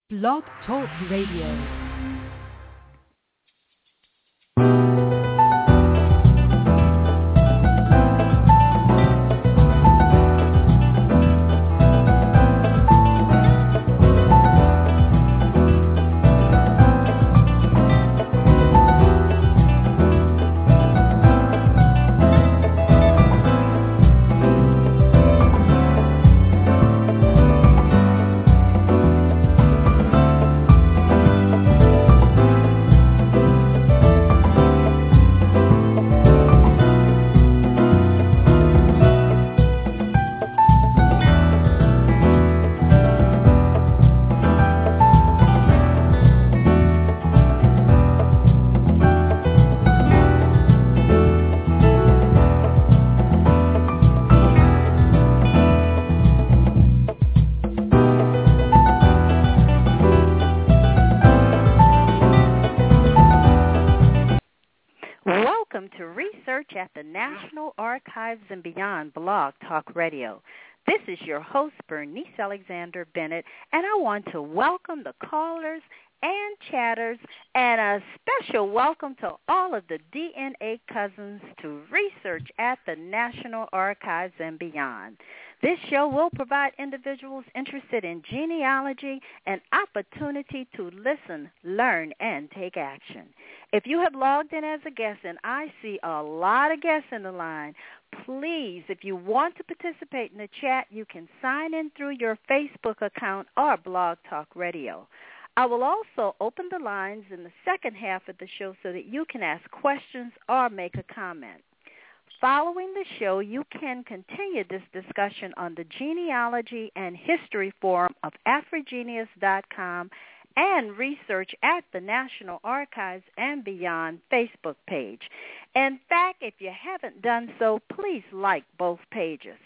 Blog Talk Radio. At the National Archives and Beyond Blog Talk Radio. This is your host, Bernice Alexander Bennett, and I want to welcome the callers and chatters, and a special welcome to all of the DNA cousins to research at the National Archives and Beyond. This show will provide individuals interested in genealogy an opportunity to listen, learn, and take action. If you have logged in as a guest, and I see a lot of guests in the line, please, if you want to participate in the chat, you can sign in through your Facebook account or Blog Talk Radio. I will also open the lines in the second half of the show so that you can ask questions or make a comment. Following the show, you can continue this discussion on the Genealogy and History Forum of Afrogenius.com and research at the National Archives and Beyond Facebook page. In fact, if you haven't done so, please like both pages.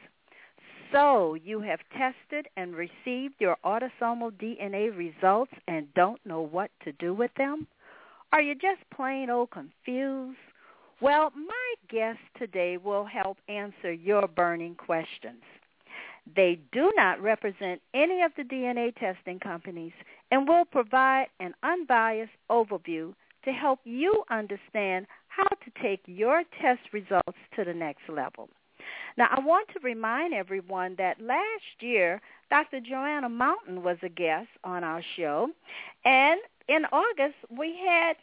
So you have tested and received your autosomal DNA results and don't know what to do with them? Are you just plain old confused? Well, my guests today will help answer your burning questions. They do not represent any of the DNA testing companies and will provide an unbiased overview to help you understand how to take your test results to the next level. Now, I want to remind everyone that last year, Dr. Joanna Mountain was a guest on our show, and in August, we had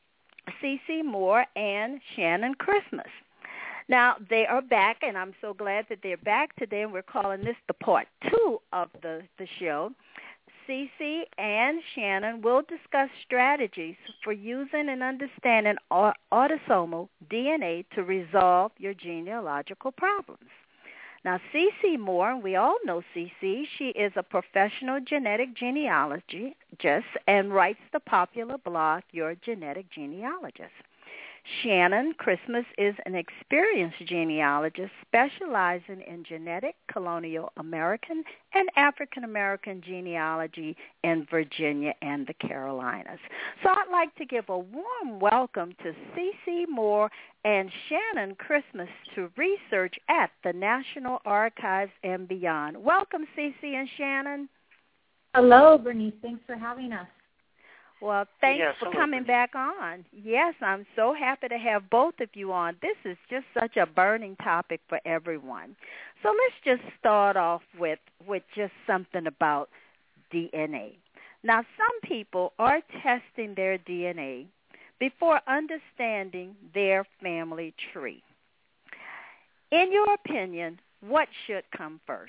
C.C. Moore and Shannon Christmas. Now, they are back, and I'm so glad that they're back today, and we're calling this the part 2 of the show. C.C. and Shannon will discuss strategies for using and understanding autosomal DNA to resolve your genealogical problems. Now, C.C. Moore, we all know C.C., she is a professional genetic genealogist and writes the popular blog, Your Genetic Genealogist. Shannon Christmas is an experienced genealogist specializing in genetic, colonial American, and African American genealogy in Virginia and the Carolinas. So I'd like to give a warm welcome to C.C. Moore and Shannon Christmas to research at the National Archives and Beyond. Welcome, C.C. and Shannon. Hello, Bernice. Thanks for having us. Well, thanks for coming back on. Yes, I'm so happy to have both of you on. This is just such a burning topic for everyone. So let's just start off with just something about DNA. Now, some people are testing their DNA before understanding their family tree. In your opinion, what should come first?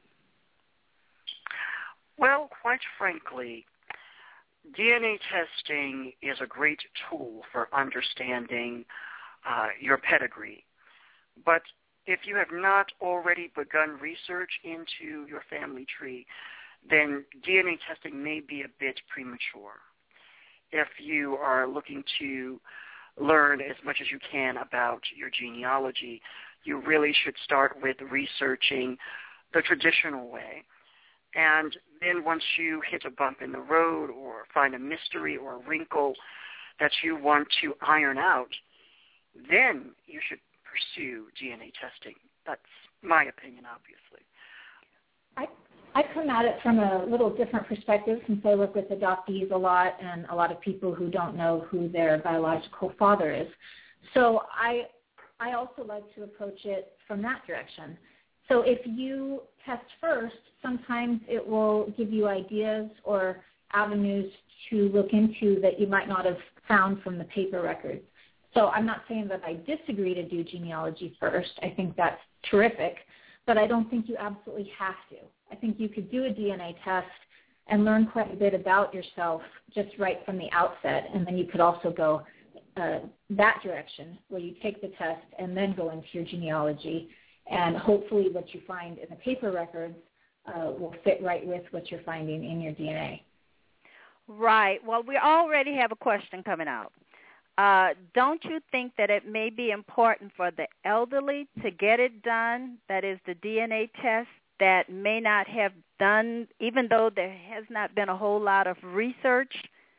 Well, quite frankly, DNA testing is a great tool for understanding your pedigree. But if you have not already begun research into your family tree, then DNA testing may be a bit premature. If you are looking to learn as much as you can about your genealogy, you really should start with researching the traditional way. And then once you hit a bump in the road or find a mystery or a wrinkle that you want to iron out, then you should pursue DNA testing. That's my opinion, obviously. I come at it from a little different perspective since I work with adoptees a lot and a lot of people who don't know who their biological father is. So I also like to approach it from that direction. So if you test first, sometimes it will give you ideas or avenues to look into that you might not have found from the paper records. So I'm not saying that I disagree to do genealogy first. I think that's terrific, but I don't think you absolutely have to. I think you could do a DNA test and learn quite a bit about yourself just right from the outset, and then you could also go that direction where you take the test and then go into your genealogy, and hopefully what you find in the paper records will fit right with what you're finding in your DNA. Right. Well, we already have a question coming out. Don't you think that it may be important for the elderly to get it done, that is the DNA test, that may not have done, even though there has not been a whole lot of research?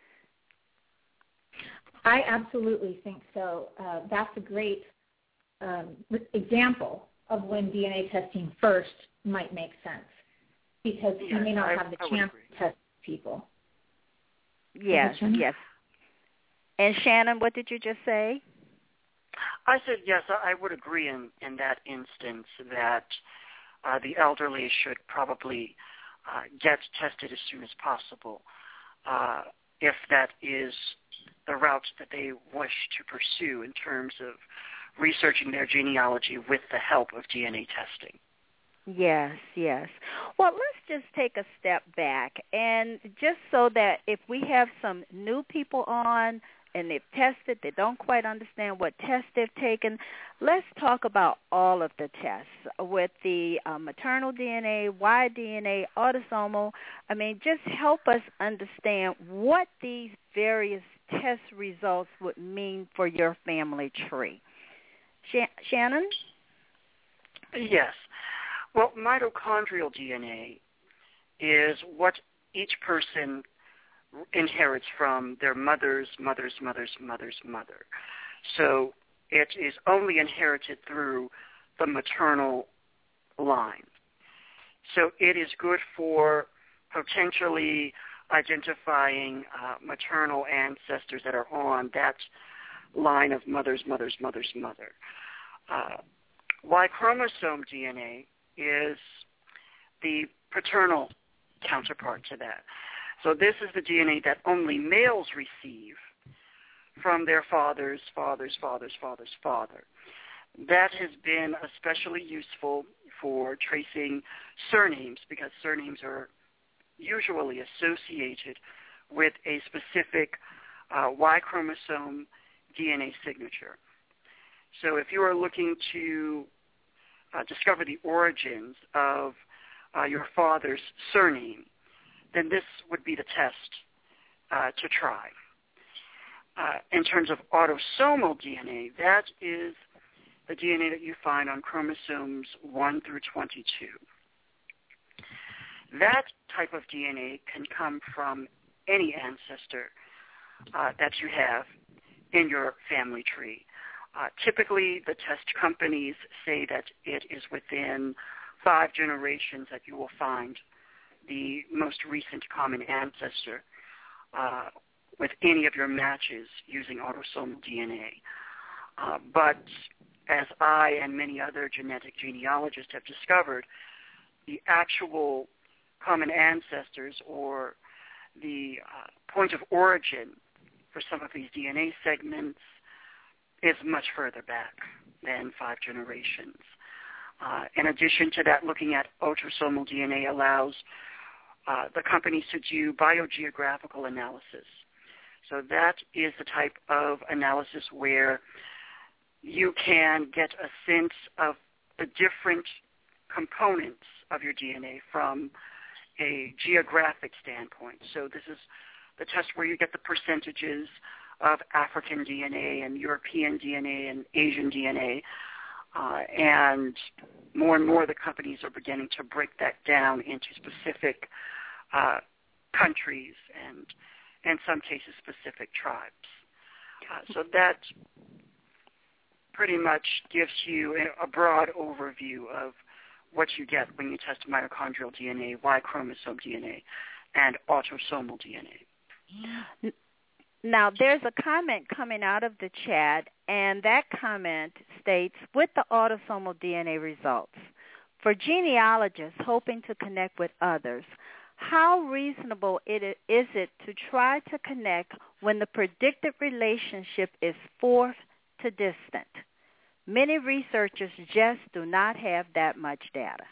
I absolutely think so. That's a great example of when DNA testing first might make sense, because you may not have the chance to test people. Yes, yes. And Shannon, what did you just say? I said yes, I would agree in that instance that the elderly should probably get tested as soon as possible if that is the route that they wish to pursue in terms of researching their genealogy with the help of DNA testing. Yes, yes. Well, let's just take a step back, and just so that if we have some new people on and they've tested, they don't quite understand what test they've taken, let's talk about all of the tests with the maternal DNA, Y-DNA, autosomal. I mean, just help us understand what these various test results would mean for your family tree. Shannon? Yes. Well, mitochondrial DNA is what each person inherits from their mother's mother's mother's mother's mother. So it is only inherited through the maternal line. So it is good for potentially identifying maternal ancestors that are on that line of mother's mother's mother's mother. Y chromosome DNA is the paternal counterpart to that. So this is the DNA that only males receive from their father's father's father's father's father. That has been especially useful for tracing surnames, because surnames are usually associated with a specific Y chromosome DNA signature. So if you are looking to discover the origins of your father's surname, then this would be the test to try. In terms of autosomal DNA, that is the DNA that you find on chromosomes 1 through 22. That type of DNA can come from any ancestor that you have in your family tree. Typically, the test companies say that it is within 5 generations that you will find the most recent common ancestor with any of your matches using autosomal DNA. But as I and many other genetic genealogists have discovered, the actual common ancestors or the point of origin for some of these DNA segments is much further back than 5 generations. In addition to that, looking at autosomal DNA allows the companies to do biogeographical analysis. So that is the type of analysis where you can get a sense of the different components of your DNA from a geographic standpoint. So this is the test where you get the percentages of African DNA and European DNA and Asian DNA. And more the companies are beginning to break that down into specific countries and, in some cases, specific tribes. So that pretty much gives you a broad overview of what you get when you test mitochondrial DNA, Y chromosome DNA, and autosomal DNA. Now, there's a comment coming out of the chat, and that comment states, with the autosomal DNA results, for genealogists hoping to connect with others, how reasonable is it to try to connect when the predicted relationship is fourth to distant? Many researchers just do not have that much data.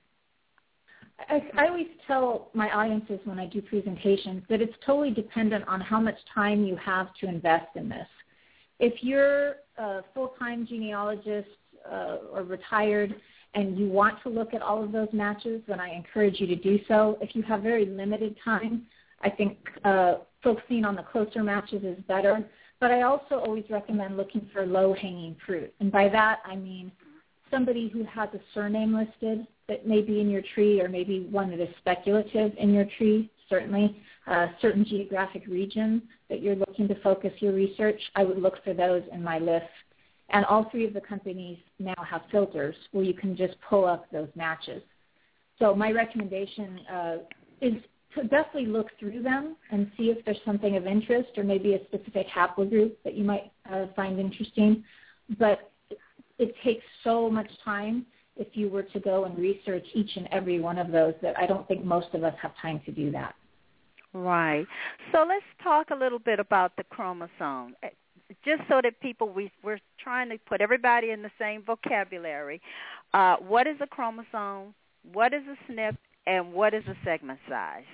I always tell my audiences when I do presentations that it's totally dependent on how much time you have to invest in this. If you're a full-time genealogist or retired and you want to look at all of those matches, then I encourage you to do so. If you have very limited time, I think focusing on the closer matches is better. But I also always recommend looking for low-hanging fruit. And by that, I mean somebody who has a surname listed that may be in your tree, or maybe one that is speculative in your tree, certainly. Certain geographic regions that you're looking to focus your research, I would look for those in my list. And all three of the companies now have filters where you can just pull up those matches. So my recommendation is to definitely look through them and see if there's something of interest, or maybe a specific haplogroup that you might find interesting. But it takes so much time if you were to go and research each and every one of those that I don't think most of us have time to do that. Right. So let's talk a little bit about the chromosome. Just so that we're trying to put everybody in the same vocabulary. What is a chromosome? What is a SNP? And what is a segment size?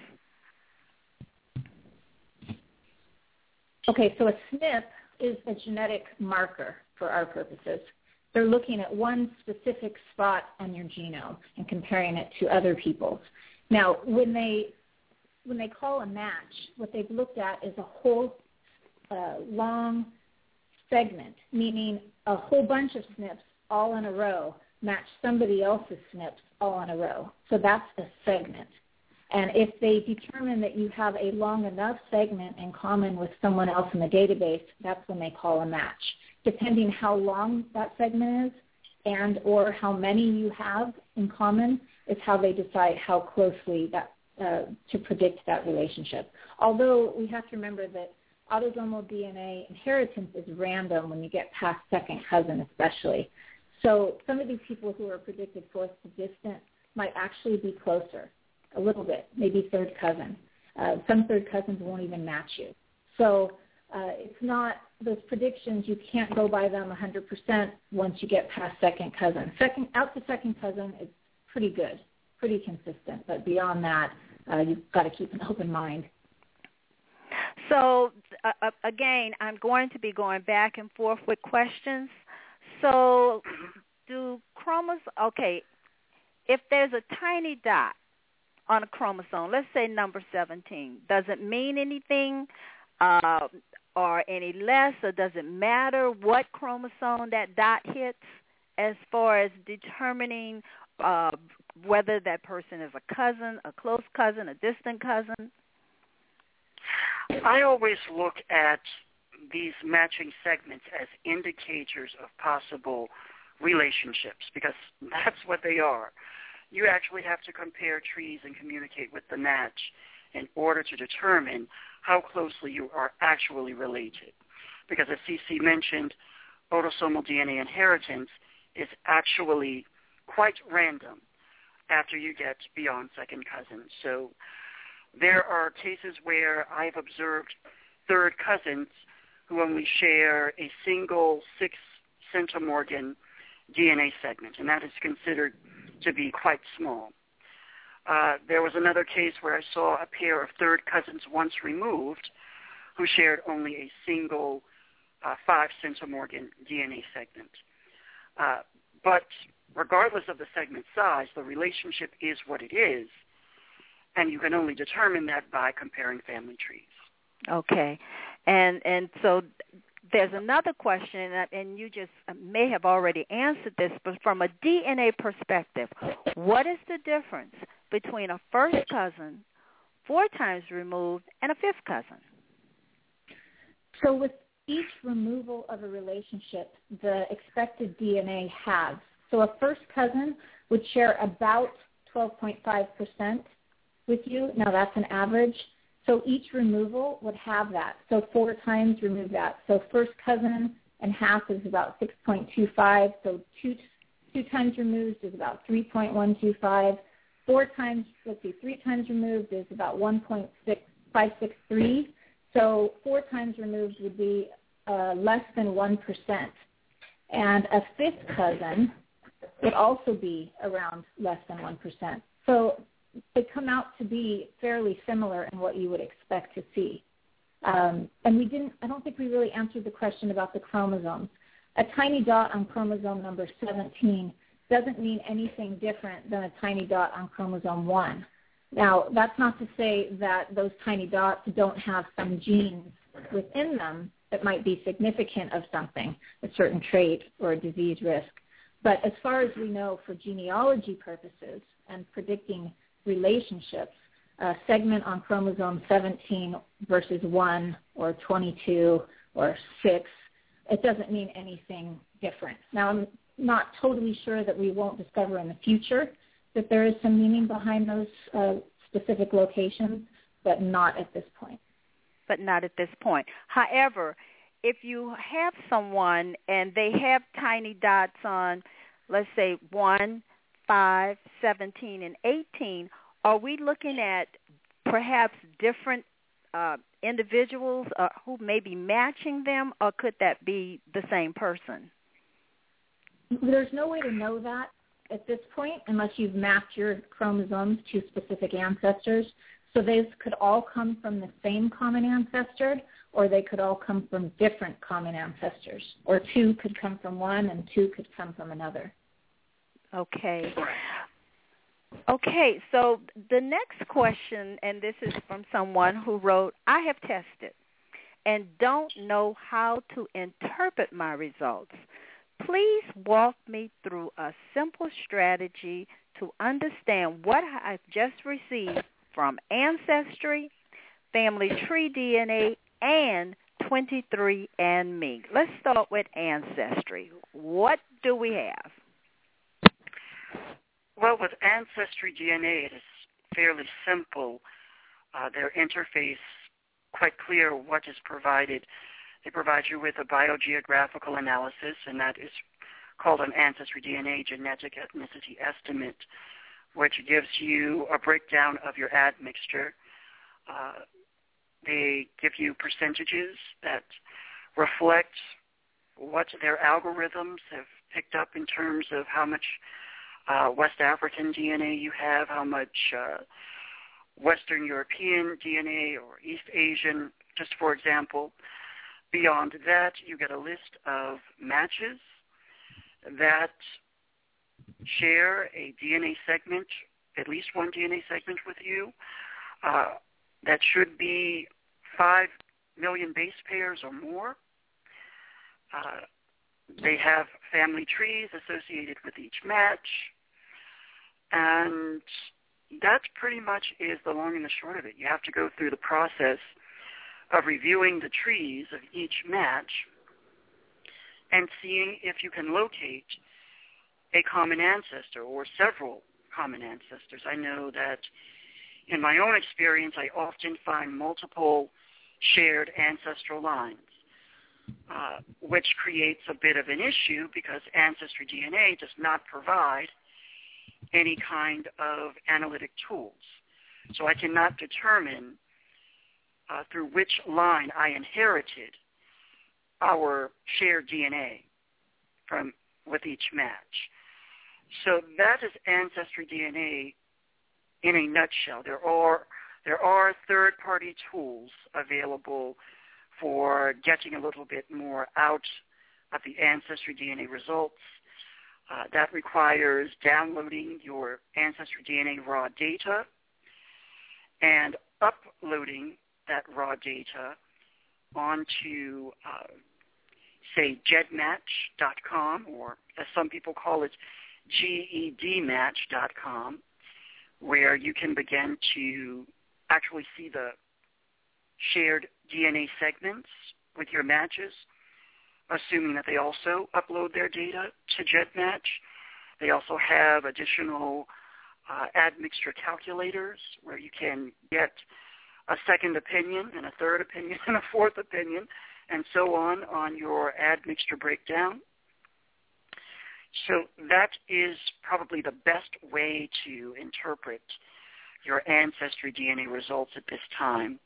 Okay, so a SNP is a genetic marker for our purposes. They're looking at one specific spot on your genome and comparing it to other people's. Now, when they call a match, what they've looked at is a whole long segment, meaning a whole bunch of SNPs all in a row match somebody else's SNPs all in a row. So that's a segment. And if they determine that you have a long enough segment in common with someone else in the database, that's when they call a match. Depending how long that segment is and or how many you have in common is how they decide how closely that to predict that relationship. Although we have to remember that autosomal DNA inheritance is random when you get past second cousin especially. So some of these people who are predicted fourth to distant might actually be closer a little bit, maybe third cousin. Some third cousins won't even match you. So it's not, those predictions, you can't go by them 100% once you get past second cousin. Out to second cousin is pretty good, pretty consistent. But beyond that, you've got to keep an open mind. So, again, I'm going to be going back and forth with questions. So do chromosomes, okay, if there's a tiny dot on a chromosome, let's say number 17, does it mean anything or any less, or does it matter what chromosome that dot hits as far as determining whether that person is a cousin, a close cousin, a distant cousin? I always look at these matching segments as indicators of possible relationships, because that's what they are. You actually have to compare trees and communicate with the match in order to determine how closely you are actually related. Because as CC mentioned, autosomal DNA inheritance is actually quite random after you get beyond second cousin. So there are cases where I've observed third cousins who only share a single 6 centimorgan DNA segment, and that is considered to be quite small. There was another case where I saw a pair of third cousins once removed who shared only a single 5 centimorgan DNA segment. But regardless of the segment size, the relationship is what it is, and you can only determine that by comparing family trees. Okay. And so there's another question, and you just may have already answered this, but from a DNA perspective, what is the difference between a first cousin, 4 times removed, and a fifth cousin? So with each removal of a relationship, the expected DNA halves So a first cousin would share about 12.5% with you. Now that's an average. So each removal would have that. So 4 times remove that. So first cousin and half is about 6.25. So two times removed is about 3.125. 3 times removed is about 1.6563. So 4 times removed would be less than 1%. And a fifth cousin would also be around less than 1%. So they come out to be fairly similar in what you would expect to see. And I don't think we really answered the question about the chromosomes. A tiny dot on chromosome number 17 doesn't mean anything different than a tiny dot on chromosome 1. Now, that's not to say that those tiny dots don't have some genes within them that might be significant of something, a certain trait or a disease risk. But as far as we know, for genealogy purposes and predicting relationships, a segment on chromosome 17 versus 1 or 22 or 6, it doesn't mean anything different. Now, I'm not totally sure that we won't discover in the future that there is some meaning behind those specific locations, but not at this point. However, if you have someone and they have tiny dots on, let's say, 1, 5, 17, and 18, are we looking at perhaps different individuals who may be matching them, or could that be the same person? There's no way to know that at this point unless you've mapped your chromosomes to specific ancestors. So these could all come from the same common ancestor, or they could all come from different common ancestors, or 2 could come from one and 2 could come from another. Okay, so the next question, and this is from someone who wrote, I have tested and don't know how to interpret my results. Please walk me through a simple strategy to understand what I've just received from Ancestry, Family Tree DNA, and 23andMe. Let's start with Ancestry. What do we have? Well, with Ancestry DNA, it is fairly simple. Their interface, quite clear what is provided. They provide you with a biogeographical analysis, and that is called an Ancestry DNA genetic ethnicity estimate, which gives you a breakdown of your admixture. They give you percentages that reflect what their algorithms have picked up in terms of how much West African DNA you have, how much Western European DNA or East Asian, just for example. Beyond that, you get a list of matches that share a DNA segment, at least one DNA segment with you. That should be 5 million base pairs or more. They have family trees associated with each match. And that pretty much is the long and the short of it. You have to go through the process of reviewing the trees of each match and seeing if you can locate a common ancestor or several common ancestors. I know that in my own experience, I often find multiple shared ancestral lines, which creates a bit of an issue because Ancestry DNA does not provide any kind of analytic tools. So I cannot determine through which line I inherited our shared DNA with each match. So that is Ancestry DNA in a nutshell. There are third-party tools available for getting a little bit more out of the Ancestry DNA results. That requires downloading your Ancestry DNA raw data and uploading that raw data onto, say, gedmatch.com, or as some people call it, gedmatch.com, where you can begin to actually see the shared DNA segments with your matches, assuming that they also upload their data to GEDmatch. They also have additional admixture calculators where you can get a second opinion and a third opinion and a fourth opinion and so on your admixture breakdown. So that is probably the best way to interpret your ancestry DNA results at this time,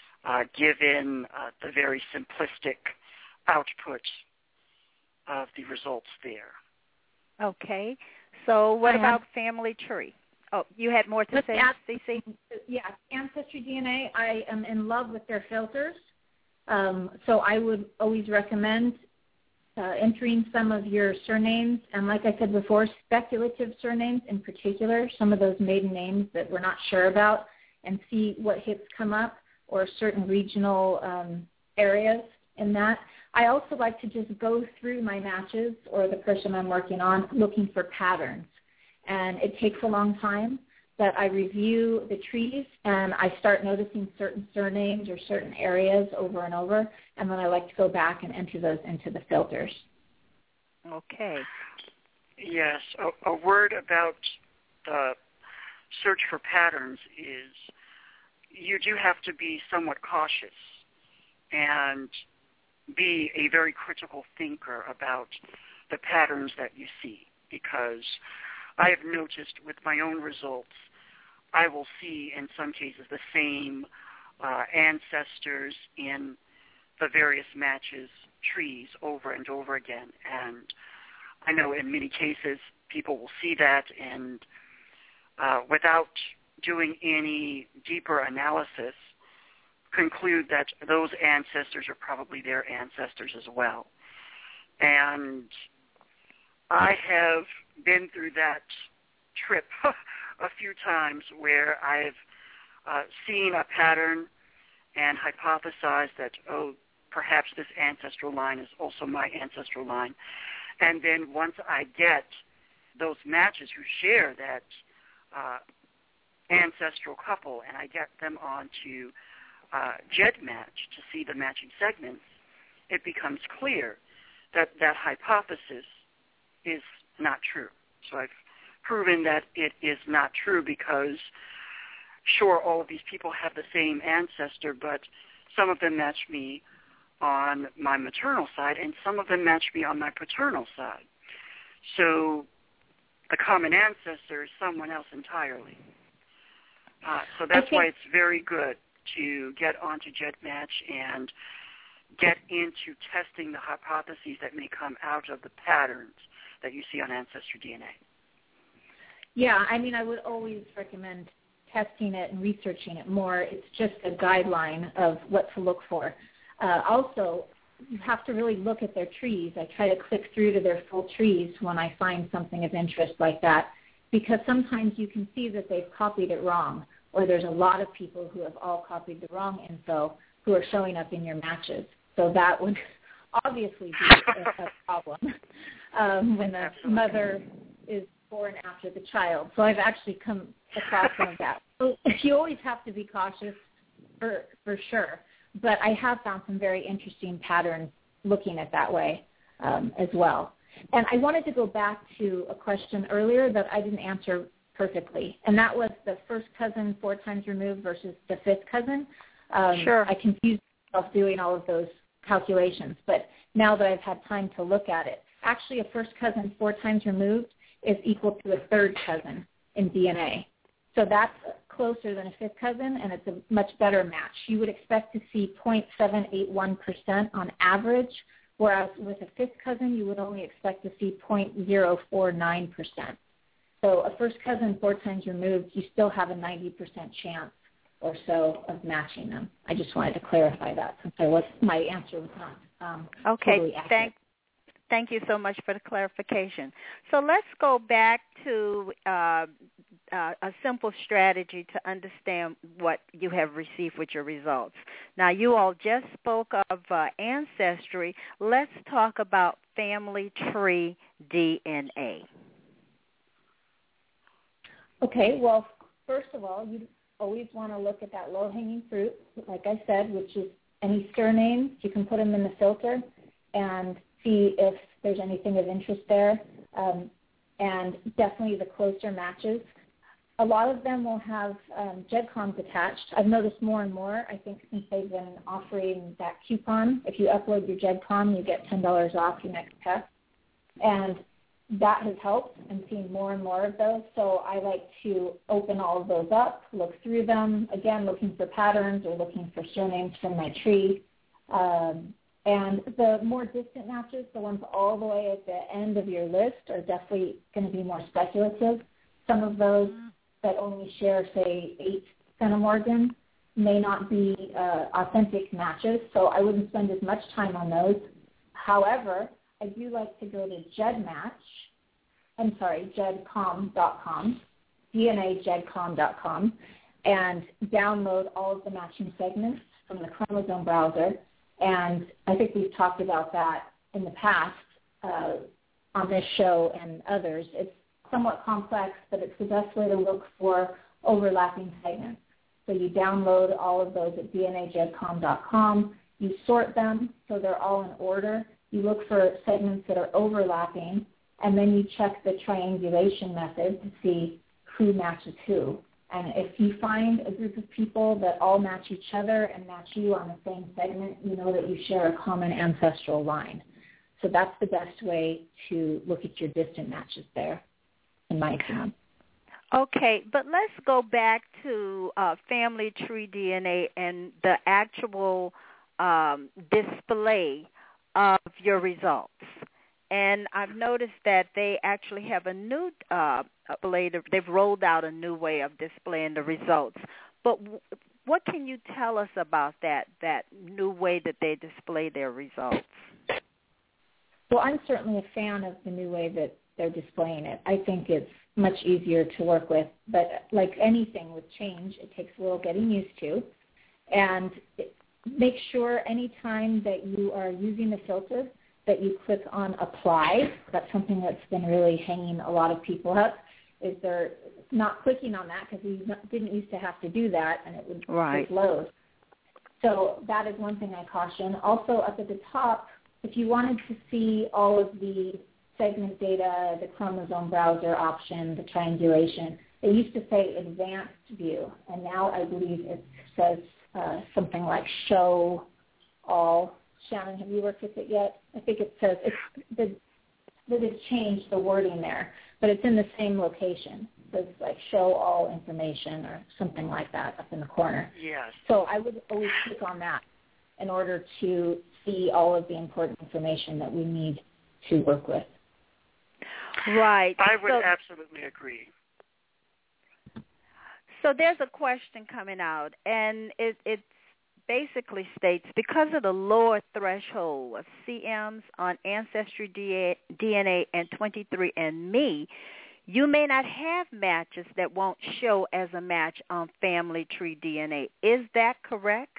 given the very simplistic output of the results there. Okay. So what about family tree? Oh, you had more to say, Cece? Yeah, Ancestry DNA, I am in love with their filters. So I would always recommend entering some of your surnames, and like I said before, speculative surnames in particular, some of those maiden names that we're not sure about, and see what hits come up, or certain regional areas in that. I also like to just go through my matches or the person I'm working on looking for patterns. And it takes a long time, but I review the trees and I start noticing certain surnames or certain areas over and over, and then I like to go back and enter those into the filters. Okay. Yes, a word about the search for patterns is you do have to be somewhat cautious and be a very critical thinker about the patterns that you see, because I have noticed with my own results, I will see in some cases the same ancestors in the various matches trees over and over again. And I know in many cases people will see that and without doing any deeper analysis, conclude that those ancestors are probably their ancestors as well. And I have been through that trip a few times where I've seen a pattern and hypothesized that, oh, perhaps this ancestral line is also my ancestral line. And then once I get those matches who share that ancestral couple and I get them onto GEDmatch to see the matching segments, it becomes clear that that hypothesis is not true. So I've proven that it is not true because, sure, all of these people have the same ancestor, but some of them match me on my maternal side and some of them match me on my paternal side. So the common ancestor is someone else entirely. So that's why it's very good to get onto GEDmatch and get into testing the hypotheses that may come out of the patterns that you see on Ancestry DNA. Yeah, I mean, I would always recommend testing it and researching it more. It's just a guideline of what to look for. Also, you have to really look at their trees. I try to click through to their full trees when I find something of interest like that, because sometimes you can see that they've copied it wrong, or there's a lot of people who have all copied the wrong info who are showing up in your matches. So that would obviously be a problem when the mother is born after the child. So I've actually come across some of that. So you always have to be cautious for sure. But I have found some very interesting patterns looking at that way as well. And I wanted to go back to a question earlier that I didn't answer perfectly, and that was the first cousin 4 times removed versus the fifth cousin. Sure. I confused myself doing all of those calculations, but now that I've had time to look at it, actually a first cousin 4 times removed is equal to a third cousin in DNA. So that's closer than a fifth cousin, and it's a much better match. You would expect to see 0.781% on average, whereas with a fifth cousin, you would only expect to see 0.049%. So a first cousin 4 times removed, you still have a 90% chance or so of matching them. I just wanted to clarify that since my answer was not totally accurate. Thank you so much for the clarification. So let's go back to a simple strategy to understand what you have received with your results. Now, you all just spoke of ancestry. Let's talk about family tree DNA. Okay, well, first of all, you always want to look at that low-hanging fruit, like I said, which is any surnames. You can put them in the filter and see if there's anything of interest there. and definitely the closer matches. A lot of them will have GEDCOMs attached. I've noticed more and more, I think, since they've been offering that coupon. If you upload your GEDCOM, you get $10 off your next test. And that has helped. I'm seeing more and more of those. So I like to open all of those up, look through them, again, looking for patterns or looking for surnames from my tree. And the more distant matches, the ones all the way at the end of your list, are definitely going to be more speculative. Some of those that only share, say, 8 centimorgans may not be authentic matches, so I wouldn't spend as much time on those. However, I do like to go to GEDCOM.com, DNAGEDCOM.com, and download all of the matching segments from the chromosome browser. And I think we've talked about that in the past on this show and others. It's somewhat complex, but it's the best way to look for overlapping segments. So you download all of those at DNAGEDCOM.com. You sort them so they're all in order. You look for segments that are overlapping, and then you check the triangulation method to see who matches who. And if you find a group of people that all match each other and match you on the same segment, you know that you share a common ancestral line. So that's the best way to look at your distant matches there, in my opinion. Okay, but let's go back to family tree DNA and the actual display of your results. And I've noticed that they actually have a new display. They've rolled out a new way of displaying the results. But what can you tell us about that new way that they display their results? Well, I'm certainly a fan of the new way that they're displaying it. I think it's much easier to work with. But like anything with change, it takes a little getting used to. And make sure anytime that you are using the filter that you click on apply. That's something that's been really hanging a lot of people up, is they're not clicking on that because we didn't used to have to do that, and it would just load. So that is one thing I caution. Also, up at the top, if you wanted to see all of the segment data, the chromosome browser option, the triangulation, it used to say advanced view, and now I believe it says something like show all. Shannon, have you worked with it yet? I think it says that it's changed the wording there, but it's in the same location. It says like show all information or something like that up in the corner. Yes. So I would always click on that in order to see all of the important information that we need to work with. Right. I would absolutely agree. So there's a question coming out, and it basically states, because of the lower threshold of CMs on Ancestry DNA and 23andMe, you may not have matches that won't show as a match on Family Tree DNA. Is that correct?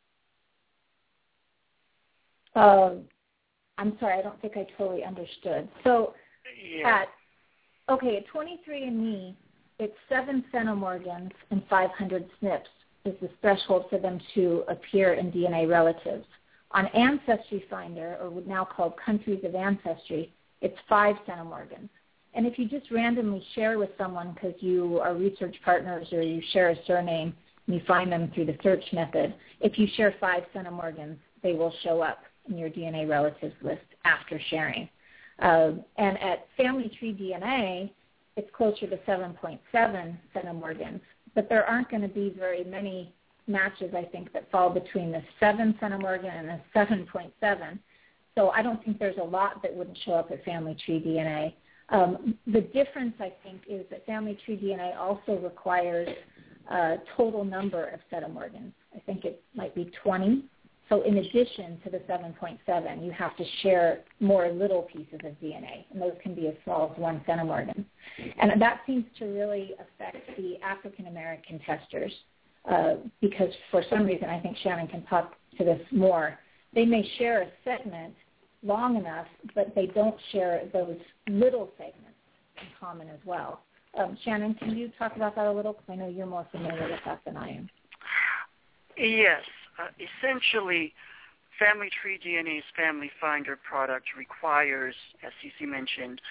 I'm sorry, I don't think I totally understood. So at 23andMe, it's 7 centimorgans and 500 SNPs is the threshold for them to appear in DNA relatives. On Ancestry Finder, or now called Countries of Ancestry, it's 5 centimorgans. And if you just randomly share with someone because you are research partners or you share a surname and you find them through the search method, if you share 5 centimorgans, they will show up in your DNA relatives list after sharing. And at Family Tree DNA, it's closer to 7.7 centimorgans. But there aren't going to be very many matches, I think, that fall between the 7 centimorgan and the 7.7. So I don't think there's a lot that wouldn't show up at Family Tree DNA. The difference, I think, is that Family Tree DNA also requires a total number of centimorgans. I think it might be 20. So in addition to the 7.7, you have to share more little pieces of DNA, and those can be as small as 1 centimorgan. And that seems to really affect the African-American testers because for some reason, I think Shannon can talk to this more, they may share a segment long enough, but they don't share those little segments in common as well. Shannon, can you talk about that a little? Because I know you're more familiar with that than I am. Yes. Essentially, Family Tree DNA's Family Finder product requires, as Cece mentioned,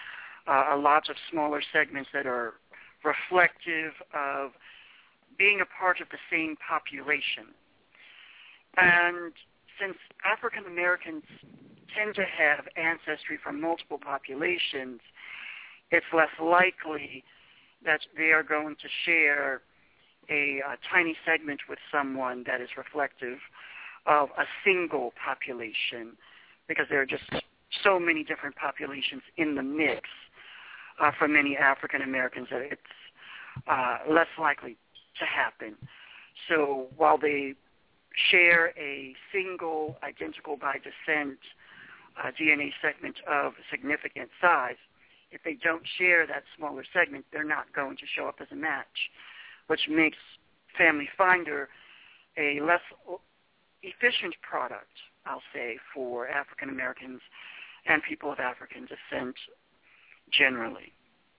a lot of smaller segments that are reflective of being a part of the same population. And since African Americans tend to have ancestry from multiple populations, it's less likely that they are going to share a tiny segment with someone that is reflective of a single population, because there are just so many different populations in the mix for many African Americans that it's less likely to happen. So while they share a single, identical by descent DNA segment of significant size, if they don't share that smaller segment, they're not going to show up as a match, which makes Family Finder a less efficient product, I'll say, for African Americans and people of African descent generally.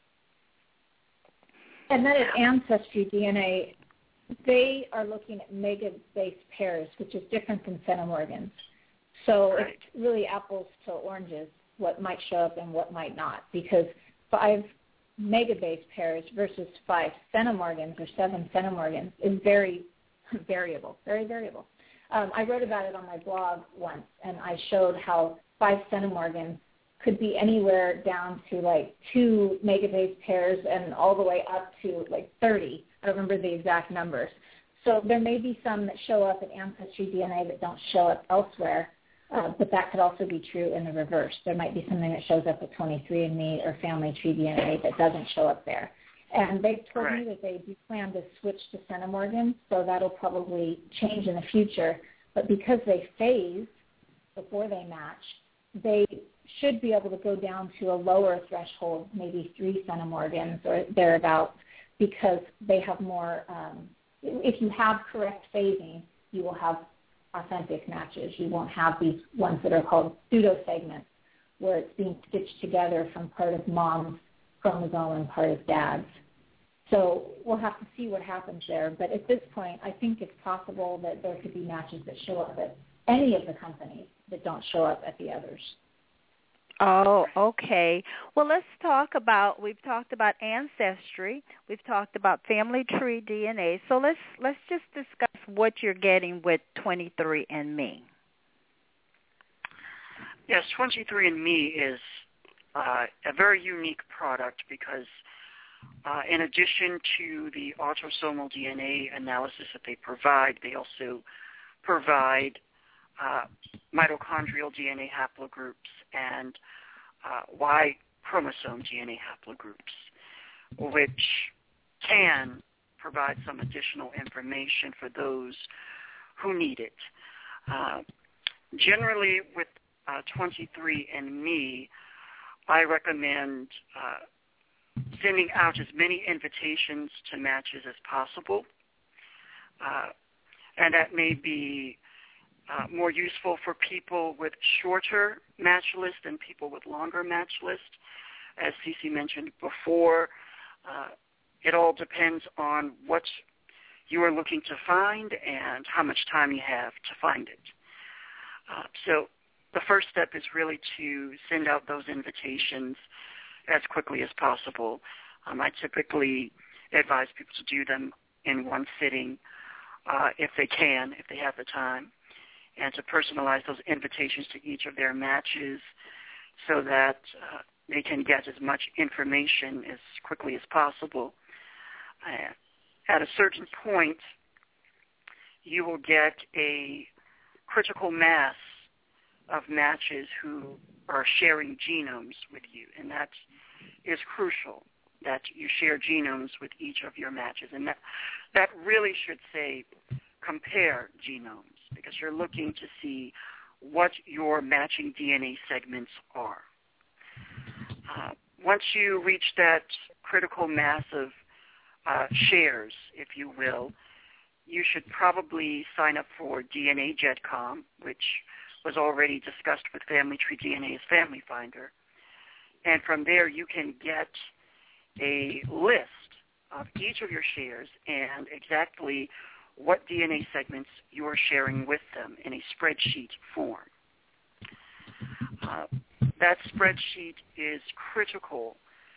And then at Ancestry DNA, they are looking at mega-base pairs, which is different than centimorgans. So right. It's really apples to oranges, what might show up and what might not, because 5 megabase pairs versus 5 centimorgans or 7 centimorgans is very variable, very variable. I wrote about it on my blog once, and I showed how 5 centimorgans could be anywhere down to like 2 megabase pairs and all the way up to like 30. I don't remember the exact numbers. So there may be some that show up at Ancestry DNA that don't show up elsewhere, but that could also be true in the reverse. There might be something that shows up at 23andMe or Family Tree DNA that doesn't show up there. And they've told me that they do plan to switch to centimorgans, so that'll probably change in the future. But because they phase before they match, they should be able to go down to a lower threshold, maybe 3 centimorgans or thereabouts, because they have more, if you have correct phasing, you will have authentic matches. You won't have these ones that are called pseudo-segments, where it's being stitched together from part of mom's chromosome and part of dad's. So we'll have to see what happens there. But at this point, I think it's possible that there could be matches that show up at any of the companies that don't show up at the others. Oh, okay. Well, we've talked about Ancestry. We've talked about Family Tree DNA. So let's just discuss what you're getting with 23andMe. Yes, 23andMe is a very unique product because in addition to the autosomal DNA analysis that they provide, they also provide mitochondrial DNA haplogroups and Y chromosome DNA haplogroups, which can provide some additional information for those who need it. Generally, with 23andMe, I recommend sending out as many invitations to matches as possible, and that may be more useful for people with shorter match list than people with longer match list. As Cece mentioned before, it all depends on what you are looking to find and how much time you have to find it. So the first step is really to send out those invitations as quickly as possible. I typically advise people to do them in one sitting if they can, if they have the time, and to personalize those invitations to each of their matches so that they can get as much information as quickly as possible. At a certain point, you will get a critical mass of matches who are sharing genomes with you, and that is crucial, that you share genomes with each of your matches. And that really should say compare genomes, because you're looking to see what your matching DNA segments are. Once you reach that critical mass of shares, if you will, you should probably sign up for DNA GEDCOM, which was already discussed with Family Tree DNA's Family Finder. And from there, you can get a list of each of your shares and exactly what DNA segments you are sharing with them in a spreadsheet form. That spreadsheet is critical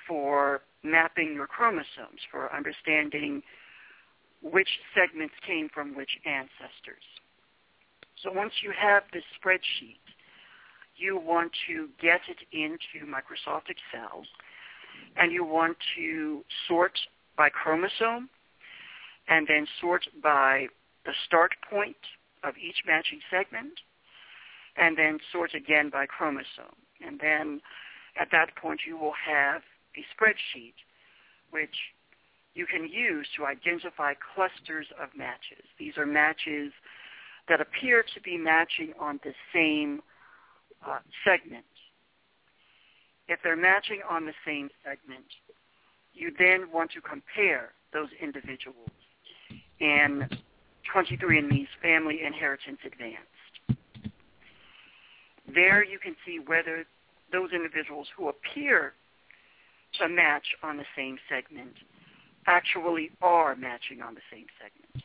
for mapping your chromosomes, for understanding which segments came from which ancestors. So once you have this spreadsheet, you want to get it into Microsoft Excel, and you want to sort by chromosome, and then sort by the start point of each matching segment, and then sort again by chromosome. And then at that point you will have a spreadsheet which you can use to identify clusters of matches. These are matches that appear to be matching on the same segment. If they're matching on the same segment, you then want to compare those individuals in 23andMe's Family Inheritance Advanced. There you can see whether those individuals who appear to match on the same segment actually are matching on the same segment.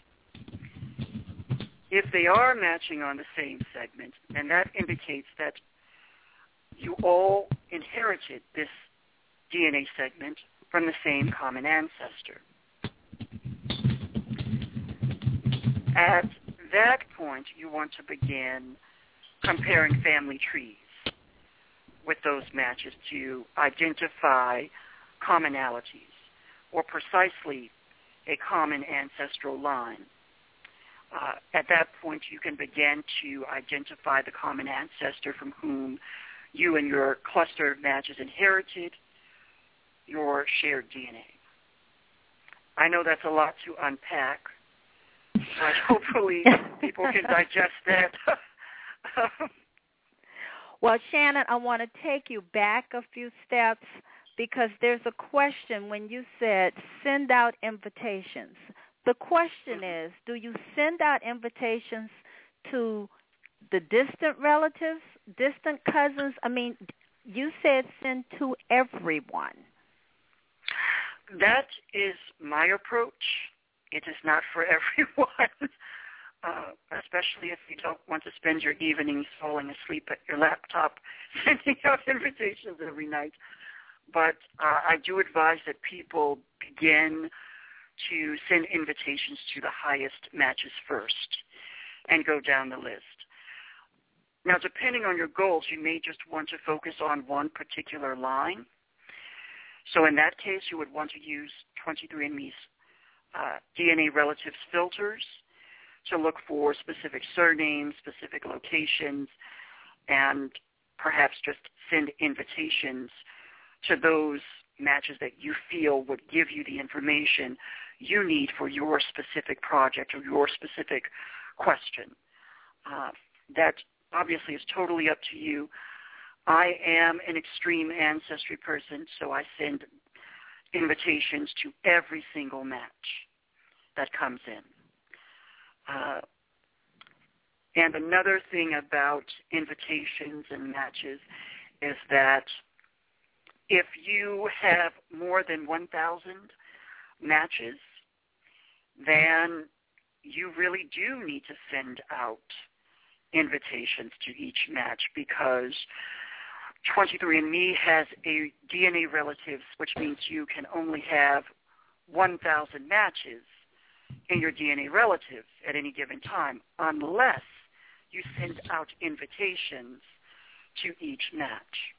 If they are matching on the same segment, then that indicates that you all inherited this DNA segment from the same common ancestor. At that point, you want to begin comparing family trees with those matches to identify commonalities or precisely a common ancestral line. At that point, you can begin to identify the common ancestor from whom you and your cluster of matches inherited your shared DNA. I know that's a lot to unpack, but hopefully people can digest that. Well, Shannon, I want to take you back a few steps because there's a question when you said send out invitations. The question is, do you send out invitations to the distant relatives, distant cousins? I mean, you said send to everyone. That is my approach. It is not for everyone, especially if you don't want to spend your evenings falling asleep at your laptop sending out invitations every night. But I do advise that people begin to send invitations to the highest matches first and go down the list. Now, depending on your goals, you may just want to focus on one particular line. So in that case, you would want to use 23andMe's DNA relatives filters to look for specific surnames, specific locations, and perhaps just send invitations to those matches that you feel would give you the information you need for your specific project or your specific question. That obviously is totally up to you. I am an extreme ancestry person, so I send invitations to every single match that comes in. And another thing about invitations and matches is that if you have more than 1,000 matches, then you really do need to send out invitations to each match because 23andMe has a DNA relatives, which means you can only have 1,000 matches in your DNA relatives at any given time unless you send out invitations to each match.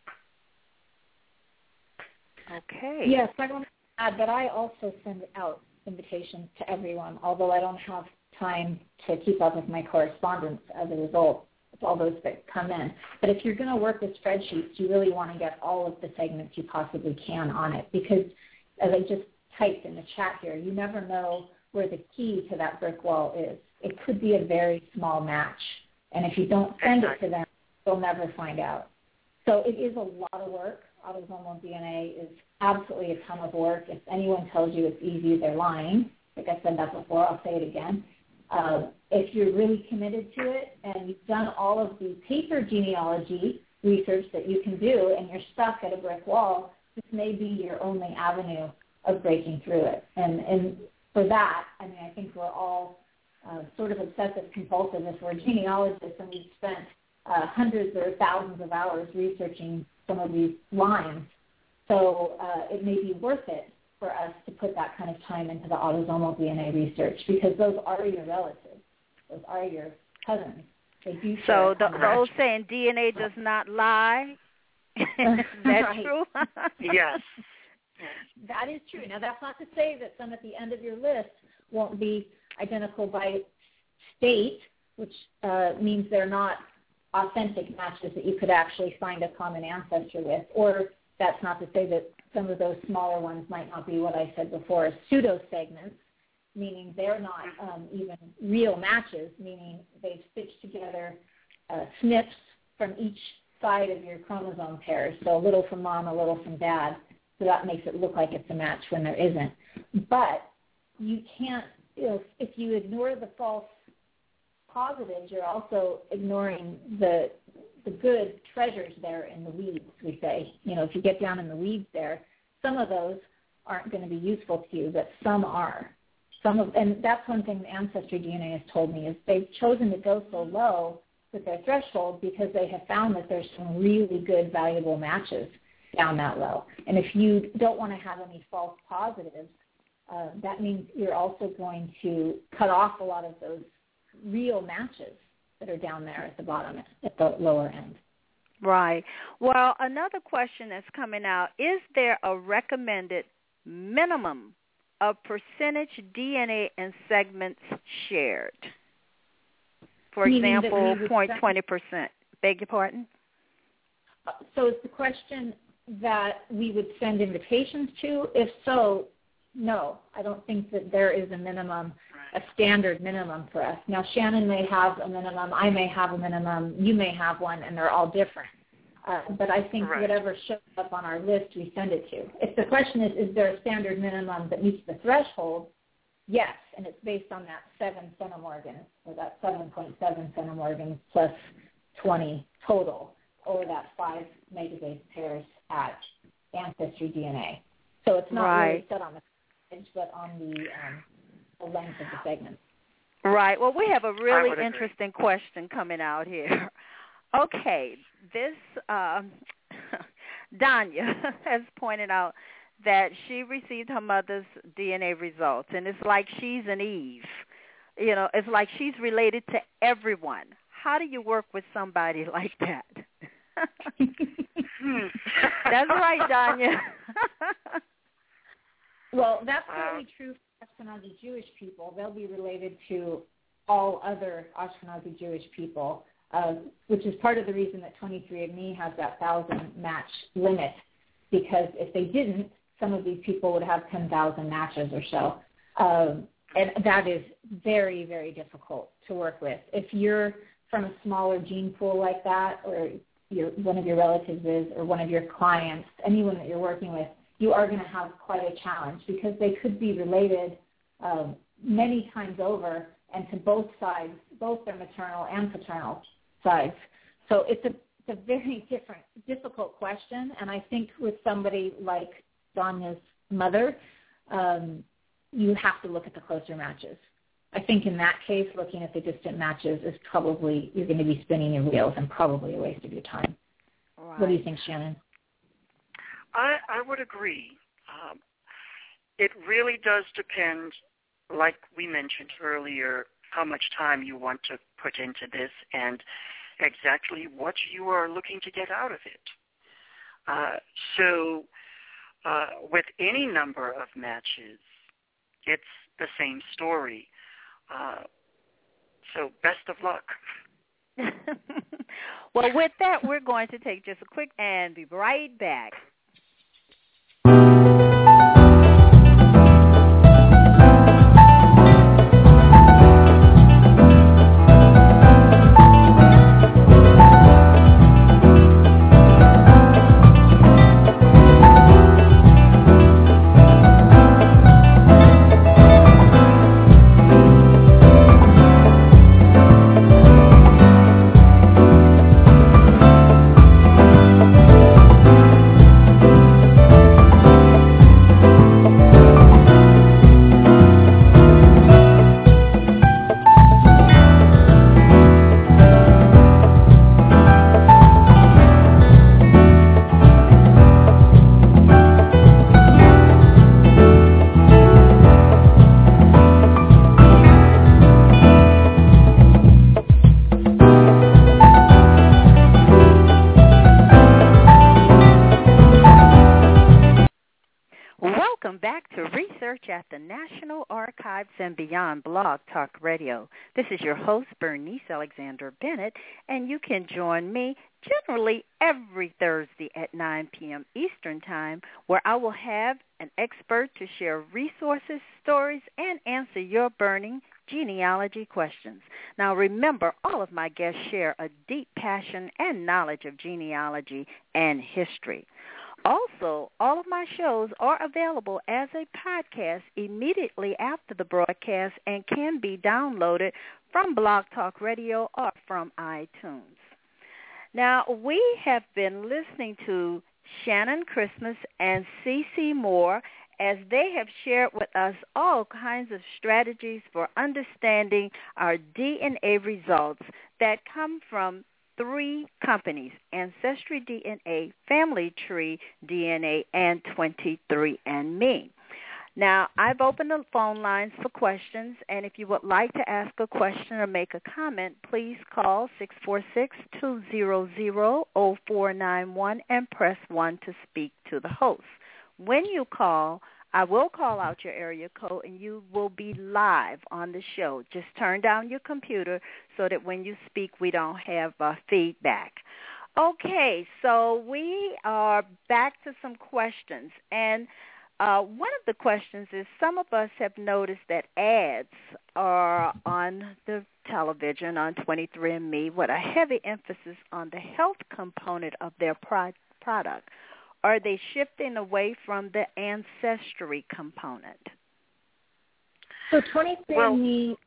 Okay. Yes, I want to add that I also send out invitations to everyone, although I don't have time to keep up with my correspondence as a result of all those that come in. But if you're going to work with spreadsheets, you really want to get all of the segments you possibly can on it because, as I just typed in the chat here, you never know where the key to that brick wall is. It could be a very small match, and if you don't send it to them, they'll never find out. So it is a lot of work. Autosomal DNA is absolutely a ton of work. If anyone tells you it's easy, they're lying. Like I said that before, I'll say it again. If you're really committed to it and you've done all of the paper genealogy research that you can do and you're stuck at a brick wall, this may be your only avenue of breaking through it. And for that, I mean, I think we're all sort of obsessive compulsive. If we're genealogists and we've spent hundreds or thousands of hours researching some of these lines, So it may be worth it for us to put that kind of time into the autosomal DNA research because those are your relatives. Those are your cousins. They do so the old saying, DNA does not lie. Is that right. true? Yes. That is true. Now, that's not to say that some at the end of your list won't be identical by state, which means they're not authentic matches that you could actually find a common ancestor with. Or that's not to say that some of those smaller ones might not be what I said before, pseudo-segments, meaning they're not even real matches, meaning they've stitched together SNPs from each side of your chromosome pairs, so a little from mom, a little from dad. So that makes it look like it's a match when there isn't. But you can't, if you ignore the false positives, you're also ignoring the good treasures there in the weeds, we say. If you get down in the weeds there, some of those aren't going to be useful to you, but some are. And that's one thing the Ancestry DNA has told me is they've chosen to go so low with their threshold because they have found that there's some really good, valuable matches down that low. And if you don't want to have any false positives, that means you're also going to cut off a lot of those real matches that are down there at the bottom, at the lower end. Right. Well, another question that's coming out, is there a recommended minimum of percentage DNA and segments shared? For example, 0.20%. Beg your pardon? So is the question that we would send invitations to? If so, no. I don't think that there is a minimum, a standard minimum for us. Now, Shannon may have a minimum, I may have a minimum, you may have one, and they're all different. But I think whatever shows up on our list, we send it to. If the question is there a standard minimum that meets the threshold? Yes, and it's based on that 7 centimorgans, or that 7.7 centimorgans plus 20 total, or that 5 megabase pairs at Ancestry DNA. So it's not really set on the percentage, but on the length of the segment. Right. Well, we have a really interesting question coming out here. Okay, this Danya has pointed out that she received her mother's DNA results, and it's like she's an Eve. It's like she's related to everyone. How do you work with somebody like that? That's right, Danya. Well, that's really true for Ashkenazi Jewish people. They'll be related to all other Ashkenazi Jewish people, which is part of the reason that 23andMe has that 1,000 match limit, because if they didn't, some of these people would have 10,000 matches or so. And that is very, very difficult to work with. If you're from a smaller gene pool like that, or one of your relatives is, or one of your clients, anyone that you're working with, you are going to have quite a challenge because they could be related many times over and to both sides, both their maternal and paternal sides. So it's a very difficult question, and I think with somebody like Danya's mother, you have to look at the closer matches. I think in that case, looking at the distant matches is probably, you're going to be spinning your wheels and probably a waste of your time. Right. What do you think, Shannon? I would agree. It really does depend, like we mentioned earlier, how much time you want to put into this and exactly what you are looking to get out of it. So with any number of matches, it's the same story. So best of luck. Well, with that, we're going to take just a quick and be right back. at the National Archives and Beyond Blog Talk Radio. This is your host, Bernice Alexander Bennett, and you can join me generally every Thursday at 9 p.m. Eastern Time, where I will have an expert to share resources, stories, and answer your burning genealogy questions. Now remember, all of my guests share a deep passion and knowledge of genealogy and history. Also, all of my shows are available as a podcast immediately after the broadcast and can be downloaded from Blog Talk Radio or from iTunes. Now, we have been listening to Shannon Christmas and CeCe Moore as they have shared with us all kinds of strategies for understanding our DNA results that come from 3 companies: Ancestry DNA, Family Tree DNA, and 23andMe. Now, I've opened the phone lines for questions, and if you would like to ask a question or make a comment, please call 646-200-0491 and press 1 to speak to the host. When you call, I will call out your area code, and you will be live on the show. Just turn down your computer so that when you speak, we don't have feedback. Okay, so we are back to some questions, and one of the questions is some of us have noticed that ads are on the television on 23andMe with a heavy emphasis on the health component of their product. Are they shifting away from the ancestry component? So 23andMe,